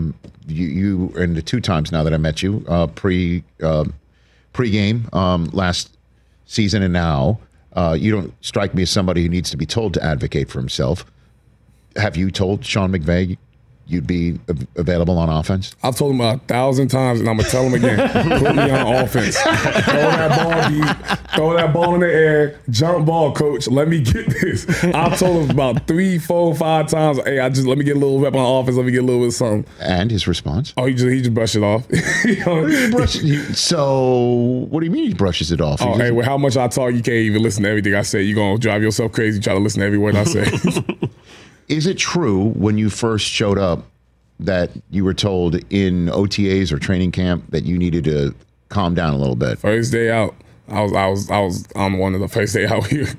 Speaker 4: you and the 2 times now that I met you, pre-game last season and now, you don't strike me as somebody who needs to be told to advocate for himself. Have you told Sean McVay you'd be available on offense?
Speaker 12: I've told him 1,000 times, and I'm going to tell him again. Put me on offense. Throw that ball deep. Throw that ball in the air. Jump ball, coach. Let me get this. I've told him about 3, 4, 5 times, hey, let me get a little rep on offense. Let me get a little bit of something.
Speaker 4: And his response?
Speaker 12: Oh, he just brushed it off.
Speaker 4: So what do you mean he brushes it off?
Speaker 12: With how much I talk, you can't even listen to everything I say. You're going to drive yourself crazy, try to listen to every word I say.
Speaker 4: Is it true when you first showed up that you were told in OTAs or training camp that you needed to calm down a little bit?
Speaker 12: First day out, I was on one of the first day out here.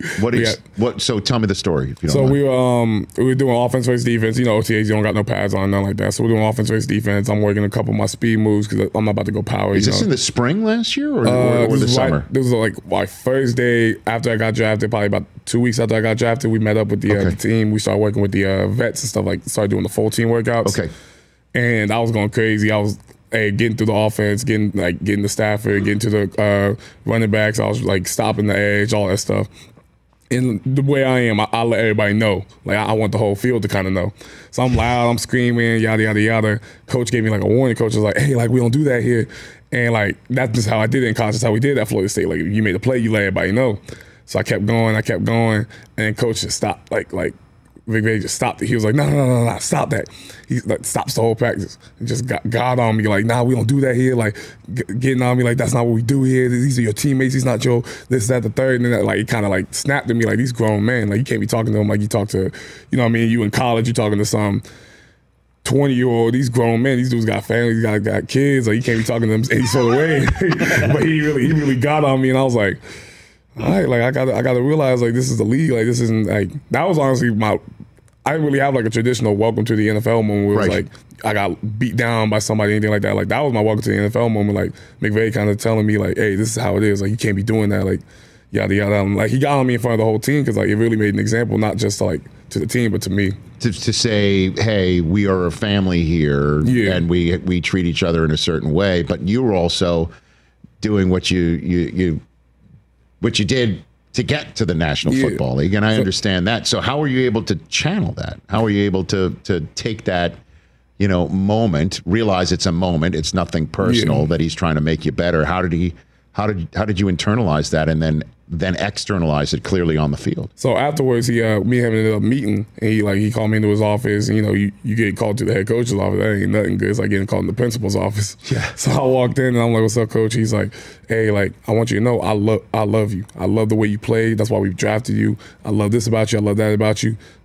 Speaker 4: So tell me the story if you don't mind.
Speaker 12: We were doing offense versus defense. OTAs, you don't got no pads on, nothing like that. So we're doing offense versus defense. I'm working a couple of my speed moves because I'm not about to go power.
Speaker 4: Is this in the spring last year or the summer?
Speaker 12: This was my first day after I got drafted, probably about 2 weeks after I got drafted. We met up with the team. We started working with the vets and stuff, started doing the full team workouts.
Speaker 4: Okay.
Speaker 12: And I was going crazy. I was getting through the offense, getting the Stafford, getting to the running backs. I was stopping the edge, all that stuff. And the way I am, I let everybody know. I want the whole field to kind of know. So I'm loud, I'm screaming, yada, yada, yada. Coach gave me a warning. Coach was like, hey, we don't do that here. And that's just how I did it in college. That's how we did it at Florida State. You made a play, you let everybody know. So I kept going, and then coach just stopped, McVay just stopped it. He was like, no, stop that. He stops the whole practice and just got on me nah, we don't do that here. Getting on me that's not what we do here. These are your teammates. He's not your this, that, the third. And then he kind of snapped at me these grown men. You can't be talking to them like you talk to, you in college, you talking to some 20-year-old, these grown men, these dudes got families, got kids. You can't be talking to them any sort of way. But he really got on me, and I was like, all right, I gotta realize this is the league. This isn't that was honestly I didn't really have a traditional welcome to the NFL moment where it was I got beat down by somebody, anything like that. That was my welcome to the NFL moment. McVay kind of telling me hey, this is how it is. You can't be doing that. Yada yada. He got on me in front of the whole team because it really made an example, not just to the team but to me.
Speaker 4: To say, hey, we are a family here, and we treat each other in a certain way. But you were also doing what you did to get to the National Football League, and I understand that. So how were you able to channel that? How were you able to take that, moment, realize it's a moment, it's nothing personal, that he's trying to make you better? How did you internalize that and then externalize it clearly on the field?
Speaker 12: So afterwards, me and him ended up meeting, and he called me into his office. And, you get called to the head coach's office. That ain't nothing good. It's like getting called in the principal's office.
Speaker 4: Yeah.
Speaker 12: So I walked in, and I'm like, "What's up, coach?" He's like, "Hey, I want you to know, I love you. I love the way you play. That's why we drafted you. I love this about you. I love that about you.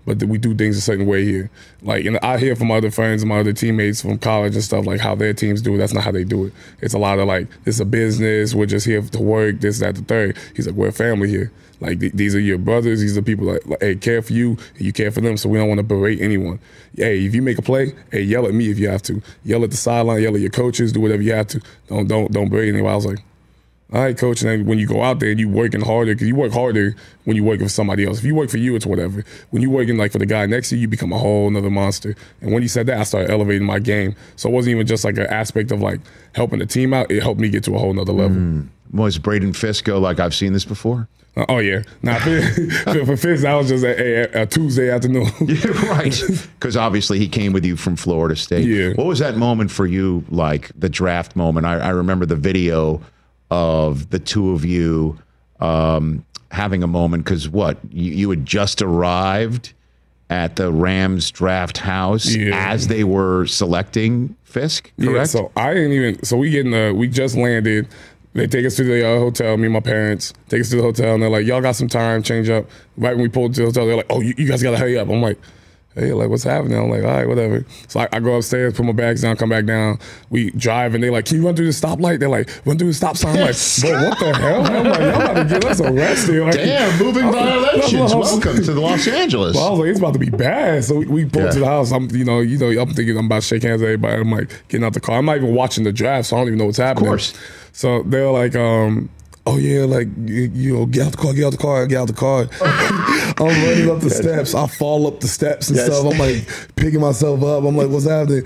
Speaker 12: but we do things a certain way here. Like, and I hear from other friends and my other teammates from college and stuff, like how their teams do it. That's not how they do it. It's a lot of like, this is a business. We're just here to work, this, that, the third. He's like, we're a family here. Like, these are your brothers. These are people that, hey, care for you, and you care for them, so we don't want to berate anyone. Hey, if you make a play, hey, yell at me if you have to. Yell at the sideline, yell at your coaches, do whatever you have to. Don't berate anyone. I was like, all right, coach. And then when you go out there and you working harder, because you work harder when you work for somebody else. If you work for you, it's whatever. When you working like for the guy next to you, you become a whole nother monster. And when he said that, I started elevating my game. So it wasn't even just like an aspect of like helping the team out. It helped me get to a whole nother level.
Speaker 4: Was Braden Fisk go like, I've seen this before?
Speaker 12: Oh, yeah. Now, for Fisk, that was just a Tuesday afternoon.
Speaker 4: Yeah, right. Because obviously he came with you from Florida State.
Speaker 12: Yeah.
Speaker 4: What was that moment for you, like the draft moment? I remember the video of the two of you having a moment because you had just arrived at the Rams draft house as they were selecting Fisk, correct?
Speaker 12: Yeah, so I didn't even, so we just landed. They take us to the hotel, me and my parents, take us to the hotel, and they're like, y'all got some time, change up. Right when we pulled to the hotel, they're like, oh, you guys got to hurry up. I'm like, hey, like, what's happening? I'm like, all right, whatever. So I go upstairs, put my bags down, come back down. We drive, and they're like, can you run through the stoplight? They're like, run through the stop sign. I'm like, bro, what the hell? I'm like, y'all about to get us arrested. Like,
Speaker 4: damn, moving violations. Welcome to Los Angeles.
Speaker 12: Well, I was like, it's about to be bad. So we pulled to the house. I'm thinking I'm about to shake hands with everybody. I'm like, getting out the car. I'm not even watching the draft, so I don't even know what's happening.
Speaker 4: Of course.
Speaker 12: So they're like, oh yeah, like get out the car. I'm running up the steps. I fall up the steps and stuff. I'm like picking myself up. I'm like, what's happening?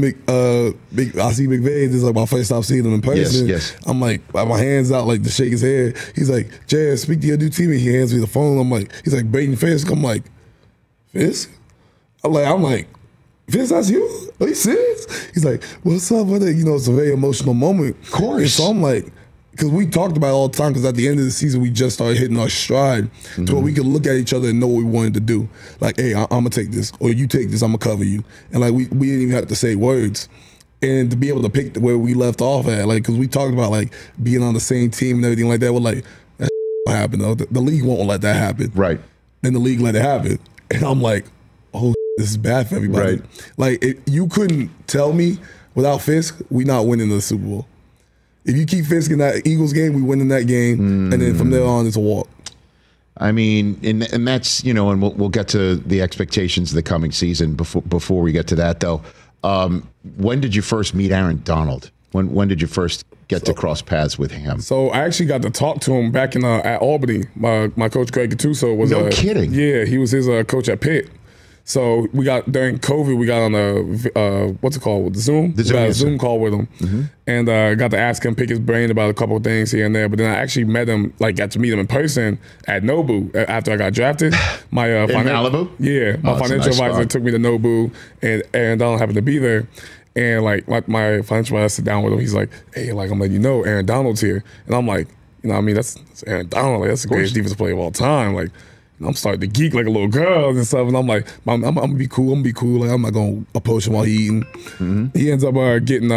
Speaker 12: I see McVay. This is like my first time seeing him in person.
Speaker 4: Yes.
Speaker 12: I'm like, my hands out like to shake his head. He's like, Jared, speak to your new teammate. He hands me the phone. I'm like, he's like, Braden Fisk. I'm like, Fisk? I'm like, Fisk, that's you? Are you serious? He's like, what's up with it? It's a very emotional moment.
Speaker 4: Of course.
Speaker 12: And so I'm like, because we talked about it all the time, because at the end of the season, we just started hitting our stride to where we could look at each other and know what we wanted to do. Like, hey, I'm going to take this, or you take this, I'm going to cover you. And like, we didn't even have to say words. And to be able to pick where we left off at, like, because we talked about like being on the same team and everything like that, we're like, that won't happen though. The league won't let that happen.
Speaker 4: Right.
Speaker 12: And the league let it happen. And I'm like, oh, this is bad for everybody.
Speaker 4: Right.
Speaker 12: Like, you couldn't tell me without Fisk, we not winning the Super Bowl. If you keep Fisk in that Eagles game, we win in that game, and then from there on, it's a walk.
Speaker 4: I mean, and that's, and we'll get to the expectations of the coming season before we get to that, though. When did you first meet Aaron Donald? When did you first get to cross paths with him?
Speaker 12: So I actually got to talk to him back in at Albany. My coach, Greg Gattuso, was
Speaker 4: kidding.
Speaker 12: Yeah, he was his coach at Pitt. So during COVID, we got on a what's it called, Zoom? We got a Zoom call with him, and got to ask him, pick his brain about a couple of things here and there. But then I actually got to meet him in person at Nobu after I got drafted. My
Speaker 4: in Malibu?
Speaker 12: Yeah, my financial advisor took me to Nobu, and Aaron Donald happened to be there. And like my financial advisor sit down with him. He's like, hey, like I'm letting you know, Aaron Donald's here, and I'm like, that's Aaron Donald. Like, that's the greatest defensive player of all time. Like, I'm starting to geek like a little girl and stuff, and I'm like, I'm gonna be cool. Like, I'm not gonna approach him while he's eating. He ends up getting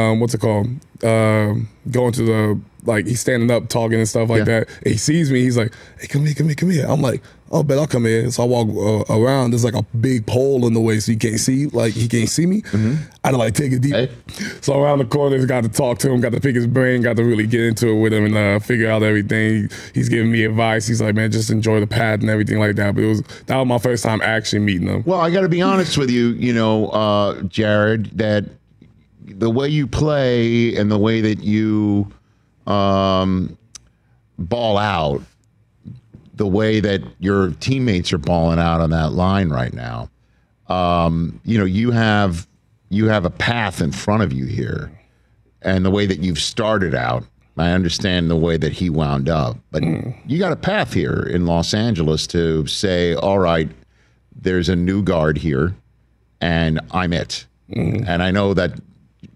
Speaker 12: going to the, like, he's standing up talking and stuff like that. And he sees me. He's like, hey, come here. I'm like, oh, bet I'll come here. So I walk around. There's like a big pole in the way, so he can't see me. I had to like take it deep. Hey. So around the corner, got to talk to him, got to pick his brain, got to really get into it with him and figure out everything. He's giving me advice. He's like, man, just enjoy the pad and everything like that. But that was my first time actually meeting him.
Speaker 4: Well, I got to be honest with you, Jared, that the way you play and the way that you ball out, the way that your teammates are balling out on that line right now, you have a path in front of you here, and the way that you've started out. I understand the way that he wound up, but you got a path here in Los Angeles to say, all right, there's a new guard here, and I'm it. And I know that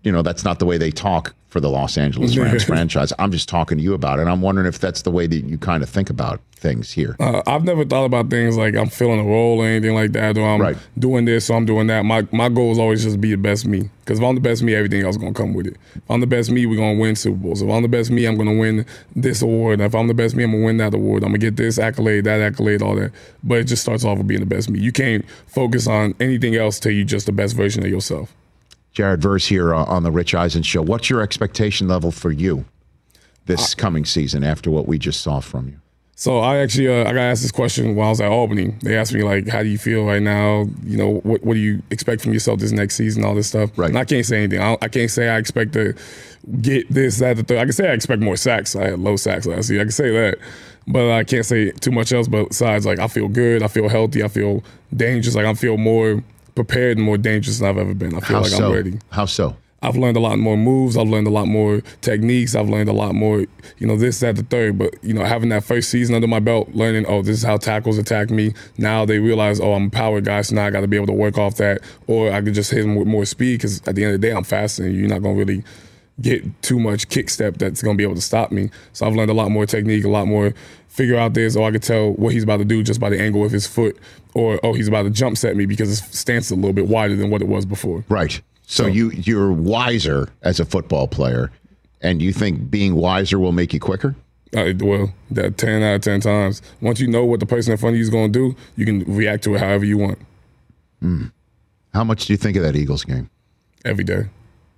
Speaker 4: that's not the way they talk for the Los Angeles Rams franchise. I'm just talking to you about it. I'm wondering if that's the way that you kind of think about things here.
Speaker 12: I've never thought about things like I'm filling a role or anything like that, or I'm doing this, or I'm doing that. My goal is always just be the best me. Because if I'm the best me, everything else is going to come with it. If I'm the best me, we're going to win Super Bowls. If I'm the best me, I'm going to win this award. If I'm the best me, I'm going to win that award. I'm going to get this accolade, that accolade, all that. But it just starts off with being the best me. You can't focus on anything else till you're just the best version of yourself.
Speaker 4: Jared Verse here on the Rich Eisen Show. What's your expectation level for you this coming season after what we just saw from you?
Speaker 12: So I actually I got asked this question while I was at Albany. They asked me, like, how do you feel right now? What do you expect from yourself this next season, all this stuff. Right. And I can't say anything. I can't say I expect to get this, that, the third. I can say I expect more sacks. I had low sacks last year. I can say that. But I can't say too much else besides, like, I feel good. I feel healthy. I feel dangerous. Like, I feel more prepared and more dangerous than I've ever been. I feel I'm ready.
Speaker 4: How so?
Speaker 12: I've learned a lot more moves. I've learned a lot more techniques. I've learned a lot more, this, that, the third. But, having that first season under my belt, learning, this is how tackles attack me. Now they realize, I'm a power guy, so now I got to be able to work off that. Or I could just hit them with more speed because at the end of the day, I'm faster and you're not going to really get too much kick step that's going to be able to stop me. So I've learned a lot more technique, a lot more figure out this, or I could tell what he's about to do just by the angle of his foot, or, he's about to jump set me because his stance is a little bit wider than what it was before.
Speaker 4: Right. So you're wiser as a football player, and you think being wiser will make you quicker?
Speaker 12: Well, that 10 out of 10 times. Once you know what the person in front of you is going to do, you can react to it however you want.
Speaker 4: How much do you think of that Eagles game?
Speaker 12: Every day.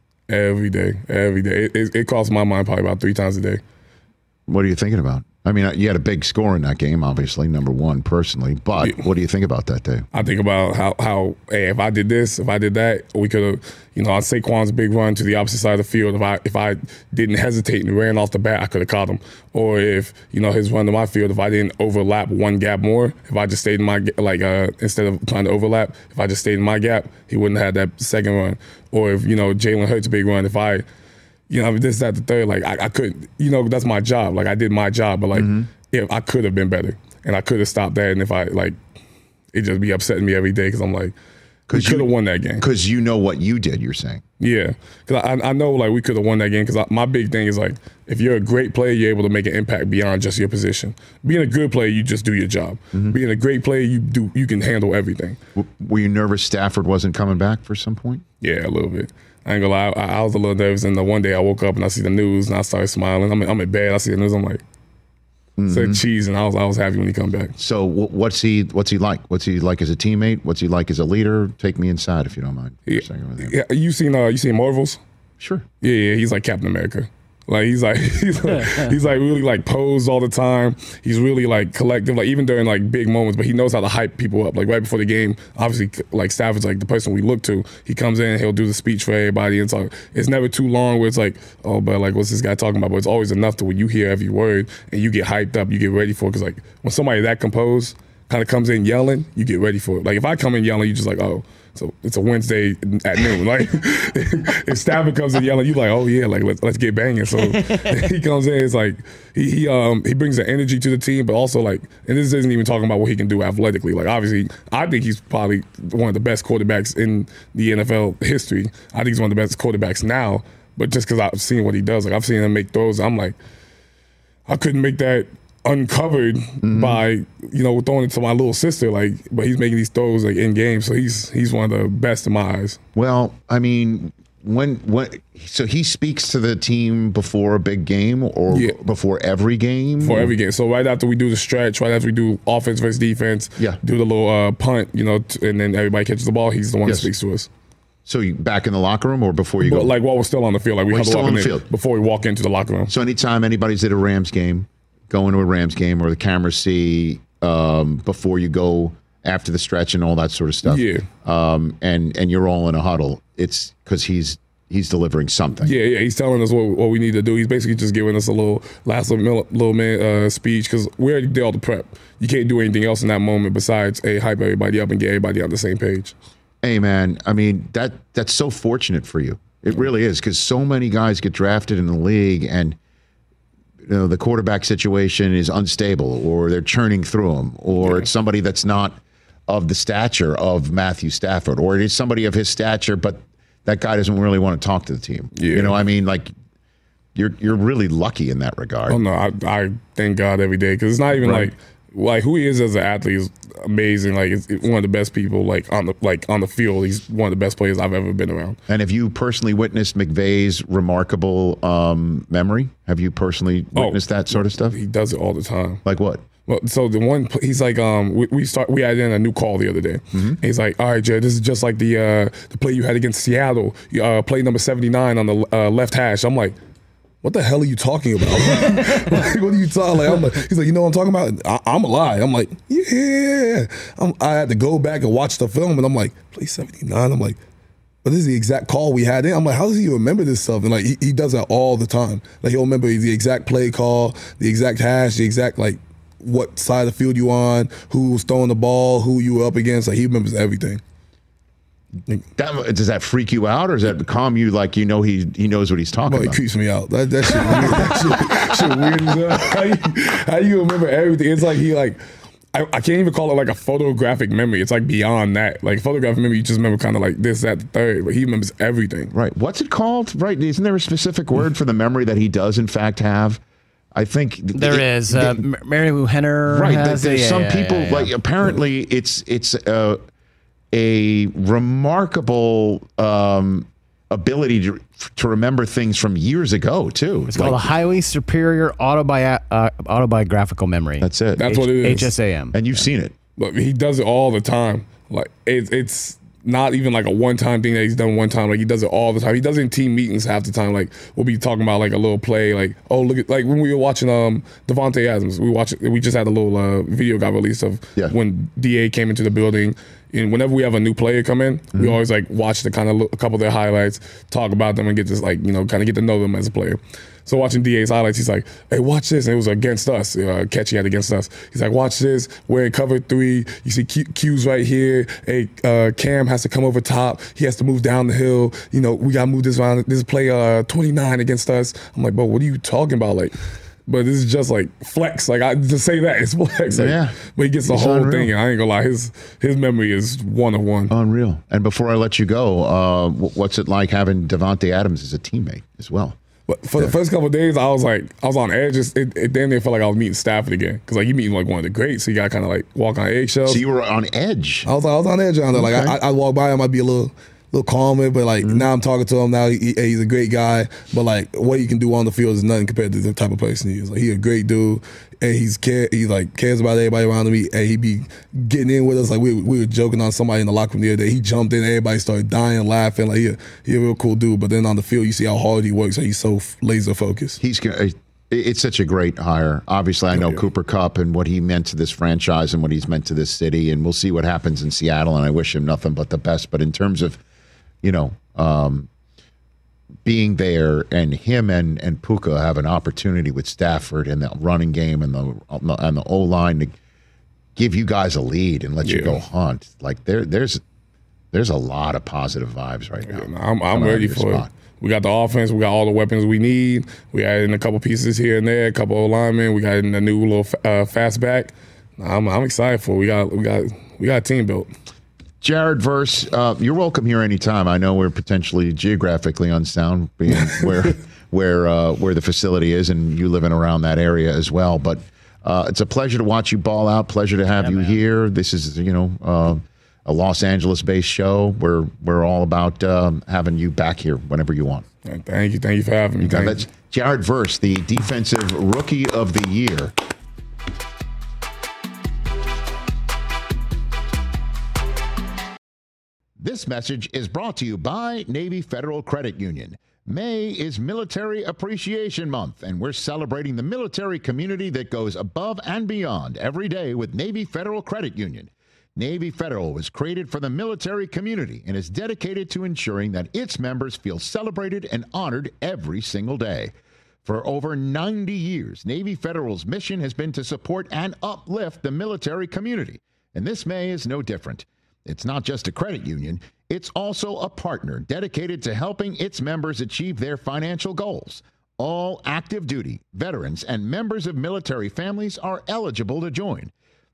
Speaker 12: Every day. Every day. It crosses my mind probably about 3 times a day.
Speaker 4: What are you thinking about? I mean, you had a big score in that game, obviously, number one, personally. But what do you think about that day?
Speaker 12: I think about how hey, if I did this, if I did that, we could have, on Saquon's big run to the opposite side of the field, if I didn't hesitate and ran off the bat, I could have caught him. Or if, his run to my field, if I didn't overlap one gap more, if I just stayed in my, instead of trying to overlap, if I just stayed in my gap, he wouldn't have had that second run. Or if, Jalen Hurts' big run, if I, this, that, the third, like, I couldn't, that's my job. Like, I did my job, but, like, if I could have been better, and I could have stopped that, and if I, like, it just be upsetting me every day because I'm like, we could have won that game.
Speaker 4: Because you know what you did, you're saying.
Speaker 12: Yeah, because I know, like, we could have won that game because my big thing is, like, if you're a great player, you're able to make an impact beyond just your position. Being a good player, you just do your job. Being a great player, you can handle everything.
Speaker 4: Were you nervous Stafford wasn't coming back for some point?
Speaker 12: Yeah, a little bit. I ain't gonna lie, I was a little nervous, and one day I woke up and I see the news and I started smiling. I'm in bed, I see the news, I'm like, said cheese, and I was happy when he come back.
Speaker 4: So what's he like? What's he like as a teammate? What's he like as a leader? Take me inside if you don't mind.
Speaker 12: Yeah, you seen Marvels?
Speaker 4: Sure.
Speaker 12: Yeah, he's like Captain America. Like he's like really like posed all the time. He's really like collective, like even during like big moments. But he knows how to hype people up. Like right before the game, obviously, like Stafford's like the person we look to. He comes in, he'll do the speech for everybody, and so it's never too long where it's like, oh, but like what's this guy talking about? But it's always enough to where you hear every word and you get hyped up, you get ready for it. Because like when somebody that composed kind of comes in yelling, you get ready for it. Like if I come in yelling, you just like, oh. So it's a Wednesday at noon. Like if Stafford comes in yelling, you like, oh yeah, like let's get banging. So he comes in, it's like he brings the energy to the team, but also like, and this isn't even talking about what he can do athletically. Like obviously, I think he's probably one of the best quarterbacks in the NFL history. I think he's one of the best quarterbacks now. But just because I've seen what he does, like I've seen him make throws, I'm like, I couldn't make that uncovered by throwing it to my little sister, like, but he's making these throws like in game, so he's one of the best in my eyes.
Speaker 4: Well, I mean, so he speaks to the team before a big game or before every game?
Speaker 12: Before every game. So right after we do the stretch, right after we do offense versus defense, do the little punt, and then everybody catches the ball, he's the one that speaks to us.
Speaker 4: So you back in the locker room or before you go?
Speaker 12: Like while we're still on the field, like we huddle up in the field before we walk into the locker room.
Speaker 4: So anytime anybody's at a Rams game, go into a Rams game or the cameras see before you go after the stretch and all that sort of stuff.
Speaker 12: Yeah.
Speaker 4: And you're all in a huddle. It's because he's delivering something.
Speaker 12: Yeah. He's telling us what we need to do. He's basically just giving us a little man speech because we already did all the prep. You can't do anything else in that moment besides hype everybody up and get everybody on the same page.
Speaker 4: Hey man, I mean that's so fortunate for you. It really is because so many guys get drafted in the league and the quarterback situation is unstable, or they're churning through them, or it's somebody that's not of the stature of Matthew Stafford, or it is somebody of his stature, but that guy doesn't really want to talk to the team.
Speaker 12: Yeah.
Speaker 4: You know, I mean, like you're really lucky in that regard.
Speaker 12: Oh no, I thank God every day because it's not even like who he is as an athlete is amazing. Like it's one of the best people on the field. He's one of the best players I've ever been around.
Speaker 4: And have you personally witnessed McVay's remarkable memory? Have you personally witnessed that sort of stuff?
Speaker 12: He does it all the time.
Speaker 4: Like what?
Speaker 12: Well, so the one he's like, we had in a new call the other day. And he's like, all right, Jared, this is just like the play you had against Seattle, play number 79 on the left hash. I'm like, what the hell are you talking about? Like, what are you talking? Like, he's like, you know what I'm talking about? I'm a lie. I'm like, yeah. I had to go back and watch the film, and I'm like, play 79. I'm like, but this is the exact call we had in. I'm like, how does he remember this stuff? And like, he does that all the time. Like, he'll remember the exact play call, the exact hash, the exact like what side of the field you on, who was throwing the ball, who you were up against. Like, he remembers everything.
Speaker 4: Does that freak you out, or does that calm you? Like, you know, he knows what he's talking about.
Speaker 12: It creeps me out. That shit weird as hell. How you remember everything? It's like I can't even call it like a photographic memory. It's like beyond that. Like photographic memory, you just remember kind of like this, that, the third. But he remembers everything.
Speaker 4: Right. What's it called? Right. Isn't there a specific word for the memory that he does in fact have? I think
Speaker 5: there is. Mary Lou Henner.
Speaker 4: Right.
Speaker 5: Has
Speaker 4: there's some people like apparently it's a remarkable ability to remember things from years ago too.
Speaker 5: It's called a highly superior autobiographical memory.
Speaker 4: That's it.
Speaker 12: That's what it is.
Speaker 5: HSAM.
Speaker 4: And you've seen it.
Speaker 12: Look, he does it all the time. Like it's not even like a one-time thing that he's done one time. Like he does it all the time. He does it in team meetings half the time. Like we'll be talking about like a little play. Like, oh, look at, like when we were watching Devontae Adams. We just had a little video got released of when DA came into the building. And whenever we have a new player come in, we always like watch the kind of a couple of their highlights, talk about them, and get this like kind of get to know them as a player. So watching DA's highlights, he's like, "Hey, watch this!" And it was against us. Catch he had against us. He's like, "Watch this. We're in cover 3. You see Q's right here. Hey, Cam has to come over top. He has to move down the hill. We gotta move this around. This play 29 against us." I'm like, "Bro, what are you talking about?" Like. But this is just like flex. Like I just say that it's flex. Like,
Speaker 4: yeah,
Speaker 12: but he gets the whole thing. And I ain't gonna lie, his memory is one of one.
Speaker 4: Unreal. And before I let you go, what's it like having Devontae Adams as a teammate as well?
Speaker 12: But for the first couple of days, I was on edge. It then felt like I was meeting Stafford again because like you meeting like one of the greats, so you got kind of like walk on eggshells.
Speaker 4: So you were on edge.
Speaker 12: I was on edge on there. Like I walk by him, I'd be a little calmer, but like now I'm talking to him now. He's a great guy, but like what he can do on the field is nothing compared to the type of person he is. Like he's a great dude, and he like cares about everybody around him. And he be getting in with us. Like we were joking on somebody in the locker room the other day. He jumped in, everybody started dying, laughing. Like he a real cool dude. But then on the field, you see how hard he works. And he's so laser focused.
Speaker 4: It's such a great hire. Obviously, I know Cooper Kupp and what he meant to this franchise and what he's meant to this city, and we'll see what happens in Seattle. And I wish him nothing but the best. But in terms of being there, and him and Puka have an opportunity with Stafford and the running game and the O-line to give you guys a lead and let you go hunt. Like there's a lot of positive vibes right now.
Speaker 12: I'm ready for it. We got the offense. We got all the weapons we need. We added in a couple pieces here and there, a couple of linemen. We got in a new little fast back. I'm excited for it. We got a team built.
Speaker 4: Jared Verse, you're welcome here anytime. I know we're potentially geographically unsound, being where the facility is, and you living around that area as well. But it's a pleasure to watch you ball out. Pleasure to have you here. This is a Los Angeles-based show. We're all about having you back here whenever you want.
Speaker 12: Thank you for having me.
Speaker 4: That's Jared Verse, the Defensive Rookie of the Year. This message is brought to you by Navy Federal Credit Union. May is Military Appreciation Month, and we're celebrating the military community that goes above and beyond every day with Navy Federal Credit Union. Navy Federal was created for the military community and is dedicated to ensuring that its members feel celebrated and honored every single day. For over 90 years, Navy Federal's mission has been to support and uplift the military community, and this May is no different. It's not just a credit union, it's also a partner dedicated to helping its members achieve their financial goals. All active duty, veterans, and members of military families are eligible to join.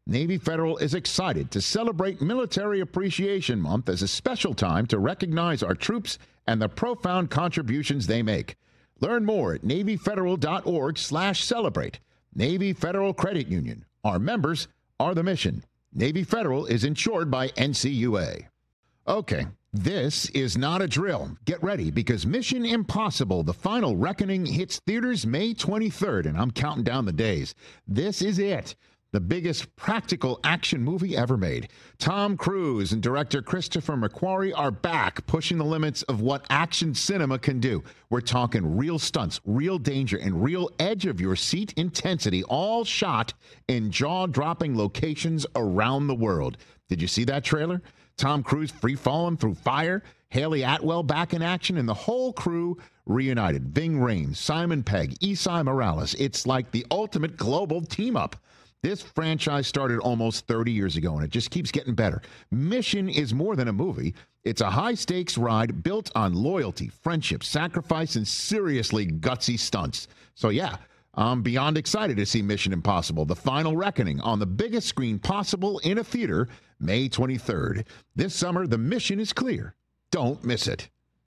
Speaker 4: Navy Federal is excited to celebrate Military Appreciation Month as a special time to recognize our troops and the profound contributions they make. Learn more at NavyFederal.org/celebrate. Navy Federal Credit Union. Our members are the mission. Navy Federal is insured by NCUA. Okay, this is not a drill. Get ready because Mission Impossible: The Final Reckoning hits theaters May 23rd, and I'm counting down the days. This is it. The biggest practical action movie ever made. Tom Cruise and director Christopher McQuarrie are back, pushing the limits of what action cinema can do. We're talking real stunts, real danger, and real edge-of-your-seat intensity, all shot in jaw-dropping locations around the world. Did you see that trailer? Tom Cruise free-falling through fire, Haley Atwell back in action, and the whole crew reunited. Ving Rhames, Simon Pegg, Esai Morales. It's like the ultimate global team-up. This franchise started almost 30 years ago, and it just keeps getting better. Mission is more than a movie. It's a high-stakes ride built on loyalty, friendship, sacrifice, and seriously gutsy stunts. So, yeah, I'm beyond excited to see Mission Impossible: The Final Reckoning on the biggest screen possible in a theater, May 23rd. This summer, the mission is clear. Don't miss it.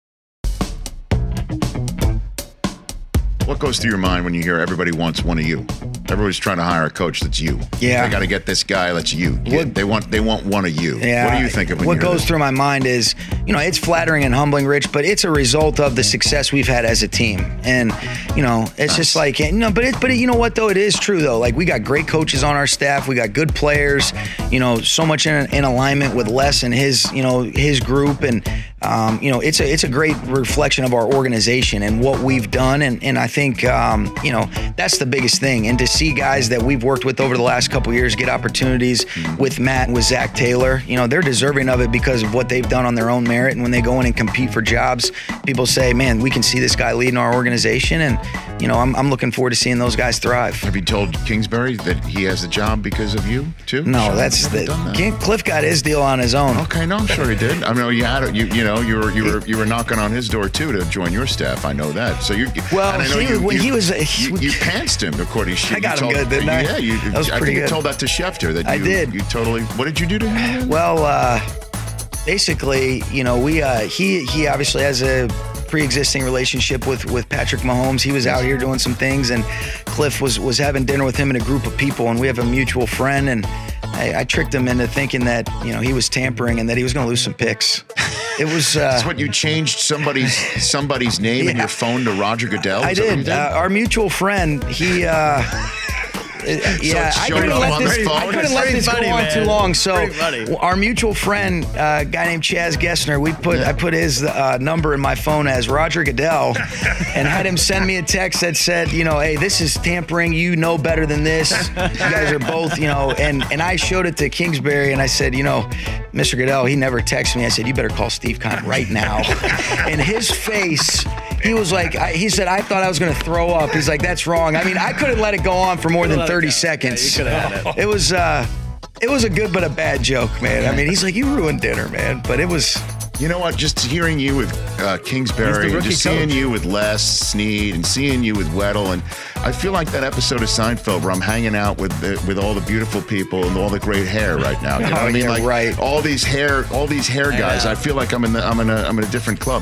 Speaker 4: What goes through your mind when you hear everybody wants one of you? Everybody's trying to hire a coach that's you.
Speaker 13: Yeah.
Speaker 4: They got to get this guy that's you. They want one of you.
Speaker 13: Yeah.
Speaker 4: What do you think of
Speaker 13: what goes through my mind is, it's flattering and humbling, Rich, but it's a result of the success we've had as a team. And, it's just like, but you know what, though? It is true, though. Like, we got great coaches on our staff. We got good players, so much in alignment with Les and his group. And, it's a great reflection of our organization and what we've done. And I think, that's the biggest thing. And to see guys that we've worked with over the last couple of years get opportunities with Matt and with Zach Taylor, they're deserving of it because of what they've done on their own merit. And when they go in and compete for jobs, people say, man, we can see this guy leading our organization. And, I'm looking forward to seeing those guys thrive.
Speaker 4: Have you told Kingsbury that he has the job because of you, too?
Speaker 13: No, Cliff got his deal on his own.
Speaker 4: Okay, no, I'm sure he did. I mean, you were knocking on his door, too, to join your staff. I know that. So you pantsed him, according to
Speaker 13: I got him good, didn't I?
Speaker 4: Yeah,
Speaker 13: that was pretty good.
Speaker 4: You told that to Schefter.
Speaker 13: I did.
Speaker 4: You totally. What did you do to him?
Speaker 13: Well, basically, he obviously has a pre-existing relationship with Patrick Mahomes. He was out here doing some things, and Cliff was having dinner with him and a group of people, and we have a mutual friend, and I tricked him into thinking that he was tampering and that he was going to lose some picks. It was.
Speaker 4: That's what you changed somebody's name in your phone to Roger Goodell.
Speaker 13: I did. Our mutual friend. He. I couldn't let this go on too long. So our mutual friend, a guy named Chaz Gessner, I put his number in my phone as Roger Goodell and had him send me a text that said, hey, this is tampering. You know better than this. You guys are both, and I showed it to Kingsbury and I said, Mr. Goodell, he never texted me. I said, you better call Steve Kahn right now. And his face, he was like, he said, I thought I was going to throw up. He's like, that's wrong. I mean, I couldn't let it go on for more than 30 seconds. Yeah, it was a good but a bad joke, man. I mean, he's like, you ruined dinner, man. But it was.
Speaker 4: You know what? Just hearing you with Kingsbury, and just seeing you with Les Snead, and seeing you with Weddle, and I feel like that episode of Seinfeld where I'm hanging out with all the beautiful people and all the great hair right now. You know what I mean? Like
Speaker 13: right.
Speaker 4: all these hair guys. I feel like I'm in a different club.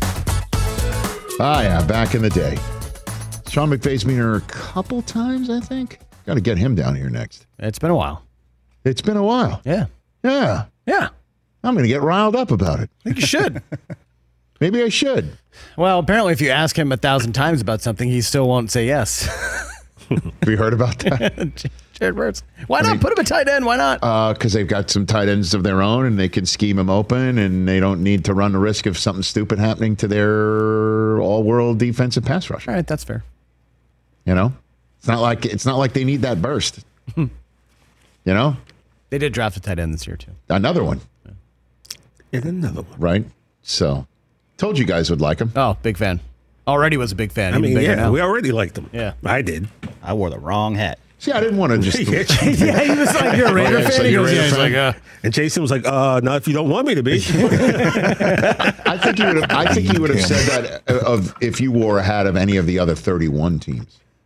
Speaker 4: Yeah, back in the day. Sean McVay's been here a couple times, I think. Got to get him down here next.
Speaker 5: It's been a while.
Speaker 4: It's been a while.
Speaker 5: Yeah.
Speaker 4: Yeah.
Speaker 5: Yeah.
Speaker 4: I'm going to get riled up about it.
Speaker 5: I think you should.
Speaker 4: Maybe I should.
Speaker 5: Well, apparently if you ask him 1,000 times about something, he still won't say yes.
Speaker 4: Have you heard about that?
Speaker 5: Jared Verse. Why not? Put him a tight end. Why not?
Speaker 4: Because they've got some tight ends of their own, and they can scheme them open, and they don't need to run the risk of something stupid happening to their all-world defensive pass rush.
Speaker 5: All right, that's fair.
Speaker 4: It's not like they need that burst.
Speaker 5: They did draft a tight end this year too.
Speaker 4: Another one.
Speaker 6: And another one.
Speaker 4: Right? So, told you guys would like him.
Speaker 5: Oh, big fan. Already was a big fan.
Speaker 6: I mean, we already liked him.
Speaker 5: Yeah.
Speaker 6: I did.
Speaker 8: I wore the wrong hat.
Speaker 4: See, I didn't want to just...
Speaker 5: Yeah, he was like, you're a Raider fan? He goes,
Speaker 6: and Jason was like, not if you don't want me to be.
Speaker 4: I think he would have said that if you wore a hat of any of the other 31 teams.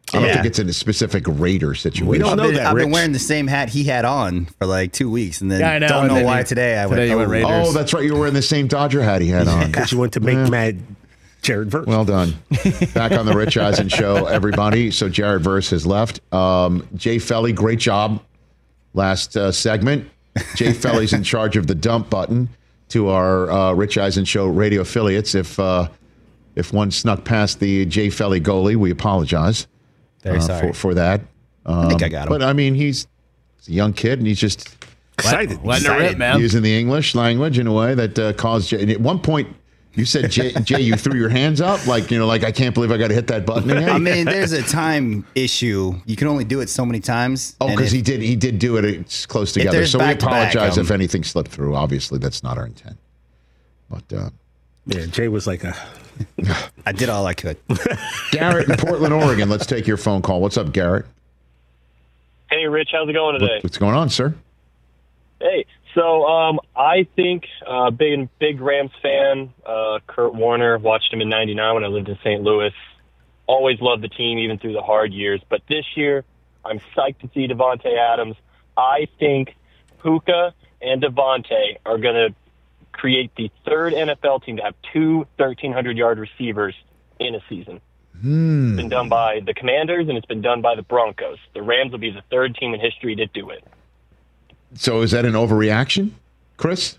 Speaker 4: I don't think it's in a specific Raider situation.
Speaker 6: We don't know that,
Speaker 8: I've
Speaker 6: Rich.
Speaker 8: been wearing the same hat he had on for like 2 weeks, and then
Speaker 5: Yeah, I know.
Speaker 8: don't
Speaker 5: And
Speaker 8: know
Speaker 5: then
Speaker 8: why
Speaker 5: you-
Speaker 8: today I
Speaker 5: today you went
Speaker 8: went,
Speaker 5: Raiders.
Speaker 4: Oh, that's right. You were wearing the same Dodger hat he had on.
Speaker 6: Because you went to make mad Jared Verse.
Speaker 4: Well done. Back on the Rich Eisen show, everybody. So Jared Verse has left. Jay Felly, great job last segment. Jay Felly's in charge of the dump button to our Rich Eisen show radio affiliates. If one snuck past the Jay Felly goalie, we apologize.
Speaker 8: Very sorry.
Speaker 4: For that.
Speaker 8: I think I got him.
Speaker 4: But I mean, he's a young kid and he's just
Speaker 6: Excited.
Speaker 5: Letting it rip, man.
Speaker 4: using the English language in a way that caused Jay. And at one point, you said, Jay, you threw your hands up like I can't believe I got to hit that button again.
Speaker 8: I mean, there's a time issue. You can only do it so many times.
Speaker 4: Oh,
Speaker 8: and
Speaker 4: because
Speaker 8: if-
Speaker 4: he did do it. It's close together.
Speaker 8: there's
Speaker 4: So we
Speaker 8: back-to-back,
Speaker 4: apologize if anything slipped through. Obviously, that's not our intent. But
Speaker 6: Yeah, Jay was like
Speaker 8: I did all I could.
Speaker 4: Garrett in Portland, Oregon. Let's take your phone call. What's up, Garrett?
Speaker 14: Hey, Rich, how's it going today?
Speaker 4: What's going on, sir?
Speaker 14: Hey, so I think big Rams fan, Kurt Warner, watched him in '99 when I lived in St. Louis. Always loved the team, even through the hard years. But this year, I'm psyched to see Davante Adams. I think Puka and Davante are going to create the third NFL team to have two 1,300-yard receivers in a season. It's been done by the Commanders, and it's been done by the Broncos. The Rams will be the third team in history to do it.
Speaker 4: So is that an overreaction, Chris?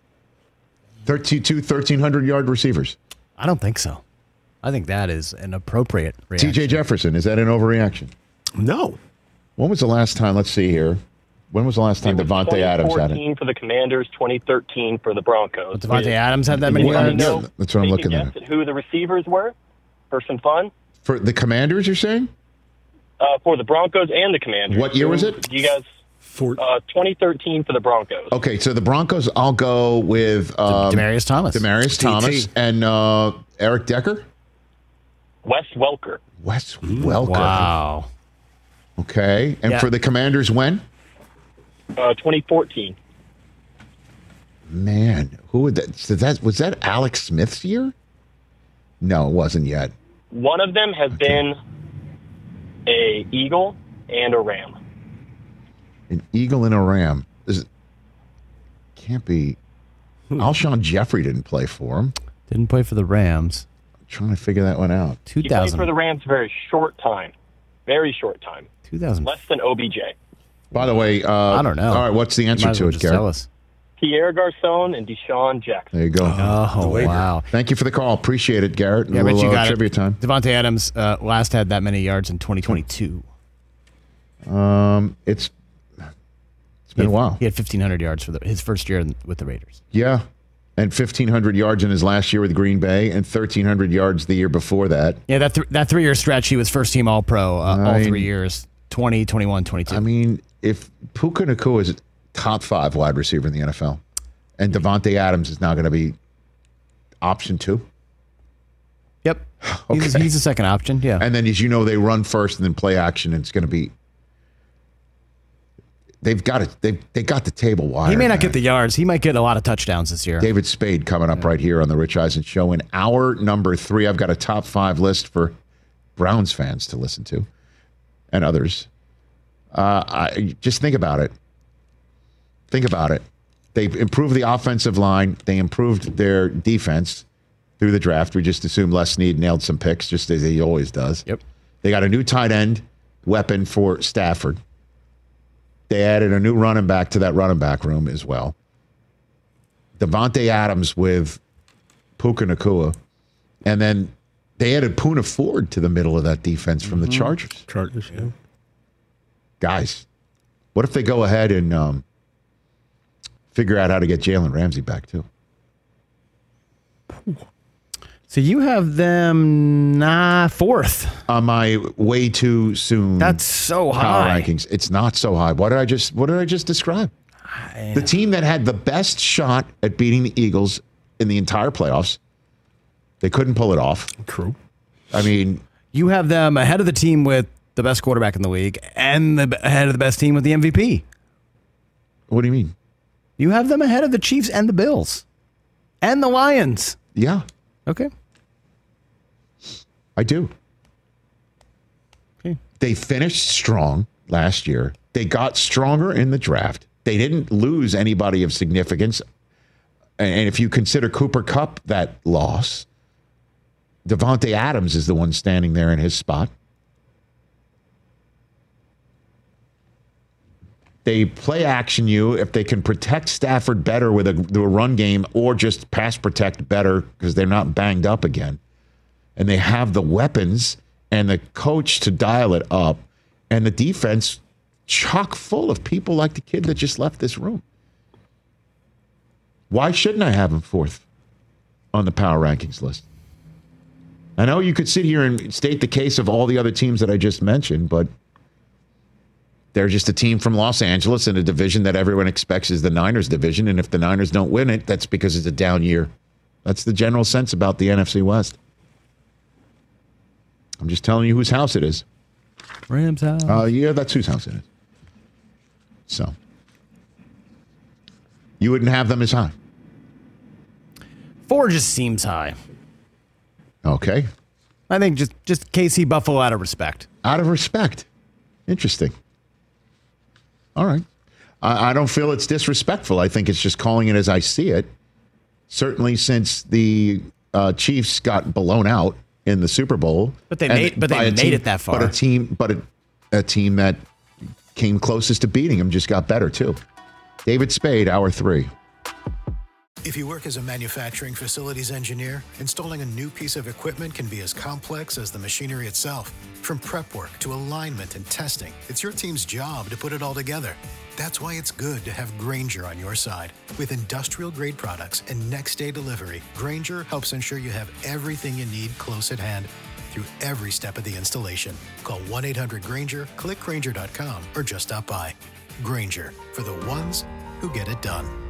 Speaker 4: 1,300-yard receivers.
Speaker 5: I don't think so. I think that is an appropriate reaction.
Speaker 4: TJ Jefferson, is that an overreaction?
Speaker 6: No.
Speaker 4: When was the last time? Let's see here. When was the last time Davante Adams had it?
Speaker 14: 2014 for the Commanders, 2013 for the Broncos.
Speaker 5: Davante Adams had that many
Speaker 4: Well,
Speaker 5: yards?
Speaker 4: yeah, that's what I'm looking
Speaker 14: Guess
Speaker 4: at.
Speaker 14: who the receivers were for some fun?
Speaker 4: For the Commanders, you're saying?
Speaker 14: For the Broncos and the Commanders.
Speaker 4: What year was it?
Speaker 14: You guys, 2013 for the Broncos.
Speaker 4: Okay, so the Broncos, I'll go with
Speaker 5: Demaryius Thomas.
Speaker 4: Demaryius Thomas and Eric Decker?
Speaker 14: Wes Welker.
Speaker 4: Wes Welker.
Speaker 5: Wow.
Speaker 4: Okay, and
Speaker 5: Yeah.
Speaker 4: for the Commanders, when?
Speaker 14: 2014.
Speaker 4: Man, who would that? So was that Alex Smith's year? No, it wasn't yet.
Speaker 14: One of them has been a Eagle and a Ram.
Speaker 4: An Eagle and a Ram. Can't be. Alshon Jeffrey didn't play for him.
Speaker 5: Didn't play for the Rams.
Speaker 4: I'm trying to figure that one out.
Speaker 14: He played
Speaker 5: 2000.
Speaker 14: for the Rams a very short time. Very short time.
Speaker 5: 2000.
Speaker 14: Less than OBJ.
Speaker 4: By the way,
Speaker 5: I don't know.
Speaker 4: All right, what's the answer
Speaker 5: Might as
Speaker 4: to
Speaker 5: well
Speaker 4: it,
Speaker 5: just
Speaker 4: Garrett?
Speaker 5: tell us.
Speaker 14: Pierre Garçon and Deshaun Jackson.
Speaker 4: There you go.
Speaker 5: Oh, wow.
Speaker 4: Thank you for the call. Appreciate it, Garrett.
Speaker 5: Yeah,
Speaker 4: Little,
Speaker 5: Rich, you got
Speaker 4: trivia
Speaker 5: it.
Speaker 4: time.
Speaker 5: Davante Adams last had that many yards in 2022.
Speaker 4: It's been a while.
Speaker 5: He had 1,500 yards for his first year with the Raiders.
Speaker 4: Yeah, and 1,500 yards in his last year with Green Bay, and 1,300 yards the year before that.
Speaker 5: Yeah, that 3-year stretch, he was first team All-Pro all
Speaker 4: I mean-
Speaker 5: 3 years, 20, 21, 22.
Speaker 4: I mean, if Puka Nacua is a top 5 wide receiver in the NFL, and Davante Adams is now going to be option 2.
Speaker 5: Yep. He's the second option, yeah.
Speaker 4: And then, as you know, they run first and then play action, and it's going to be. They've got it. They got the table wide.
Speaker 5: He may not get the yards. He might get a lot of touchdowns this year.
Speaker 4: David Spade coming up right here on the Rich Eisen Show. In hour number 3, I've got a top 5 list for Browns fans to listen to, and others. Just think about it. Think about it. They improved the offensive line. They improved their defense through the draft. We just assumed Les Snead nailed some picks, just as he always does.
Speaker 5: Yep.
Speaker 4: They got a new tight end weapon for Stafford. They added a new running back to that running back room as well. Davante Adams with Puka Nacua. And then they added Poona Ford to the middle of that defense from the Chargers.
Speaker 6: Chargers, yeah.
Speaker 4: Guys, what if they go ahead and figure out how to get Jalen Ramsey back, too?
Speaker 5: So you have them 4th.
Speaker 4: On my way too soon.
Speaker 5: That's so
Speaker 4: power
Speaker 5: high.
Speaker 4: rankings. It's not so high. What did I just describe? The team that had the best shot at beating the Eagles in the entire playoffs. They couldn't pull it off.
Speaker 6: True.
Speaker 4: I mean,
Speaker 5: You have them ahead of the team with the best quarterback in the league and ahead of the best team with the MVP.
Speaker 4: What do you mean?
Speaker 5: You have them ahead of the Chiefs and the Bills and the Lions.
Speaker 4: Yeah,
Speaker 5: Okay.
Speaker 4: I do.
Speaker 5: Okay.
Speaker 4: They finished strong last year. They got stronger in the draft. They didn't lose anybody of significance. And if you consider Cooper Kupp that loss, Devontae Adams is the one standing there in his spot. They play action you if they can protect Stafford better with a run game or just pass protect better because they're not banged up again. And they have the weapons and the coach to dial it up. And the defense chock full of people like the kid that just left this room. Why shouldn't I have him fourth on the power rankings list? I know you could sit here and state the case of all the other teams that I just mentioned, but they're just a team from Los Angeles in a division that everyone expects is the Niners division. And if the Niners don't win it, that's because it's a down year. That's the general sense about the NFC West. I'm just telling you whose house it is.
Speaker 5: Rams house.
Speaker 4: Yeah, that's whose house it is. So you wouldn't have them as high.
Speaker 5: 4 just seems high.
Speaker 4: Okay.
Speaker 5: I think just KC Buffalo out of respect.
Speaker 4: Out of respect. Interesting. All right. I don't feel it's disrespectful. I think it's just calling it as I see it. Certainly since the Chiefs got blown out in the Super Bowl.
Speaker 5: But they made it that far.
Speaker 4: But a team that came closest to beating them just got better too. David Spade, hour 3.
Speaker 15: If you work as a manufacturing facilities engineer, installing a new piece of equipment can be as complex as the machinery itself. From prep work to alignment and testing, it's your team's job to put it all together. That's why it's good to have Grainger on your side. With industrial-grade products and next-day delivery, Grainger helps ensure you have everything you need close at hand through every step of the installation. Call 1-800-GRAINGER, click Grainger.com, or just stop by. Grainger, for the ones who get it done.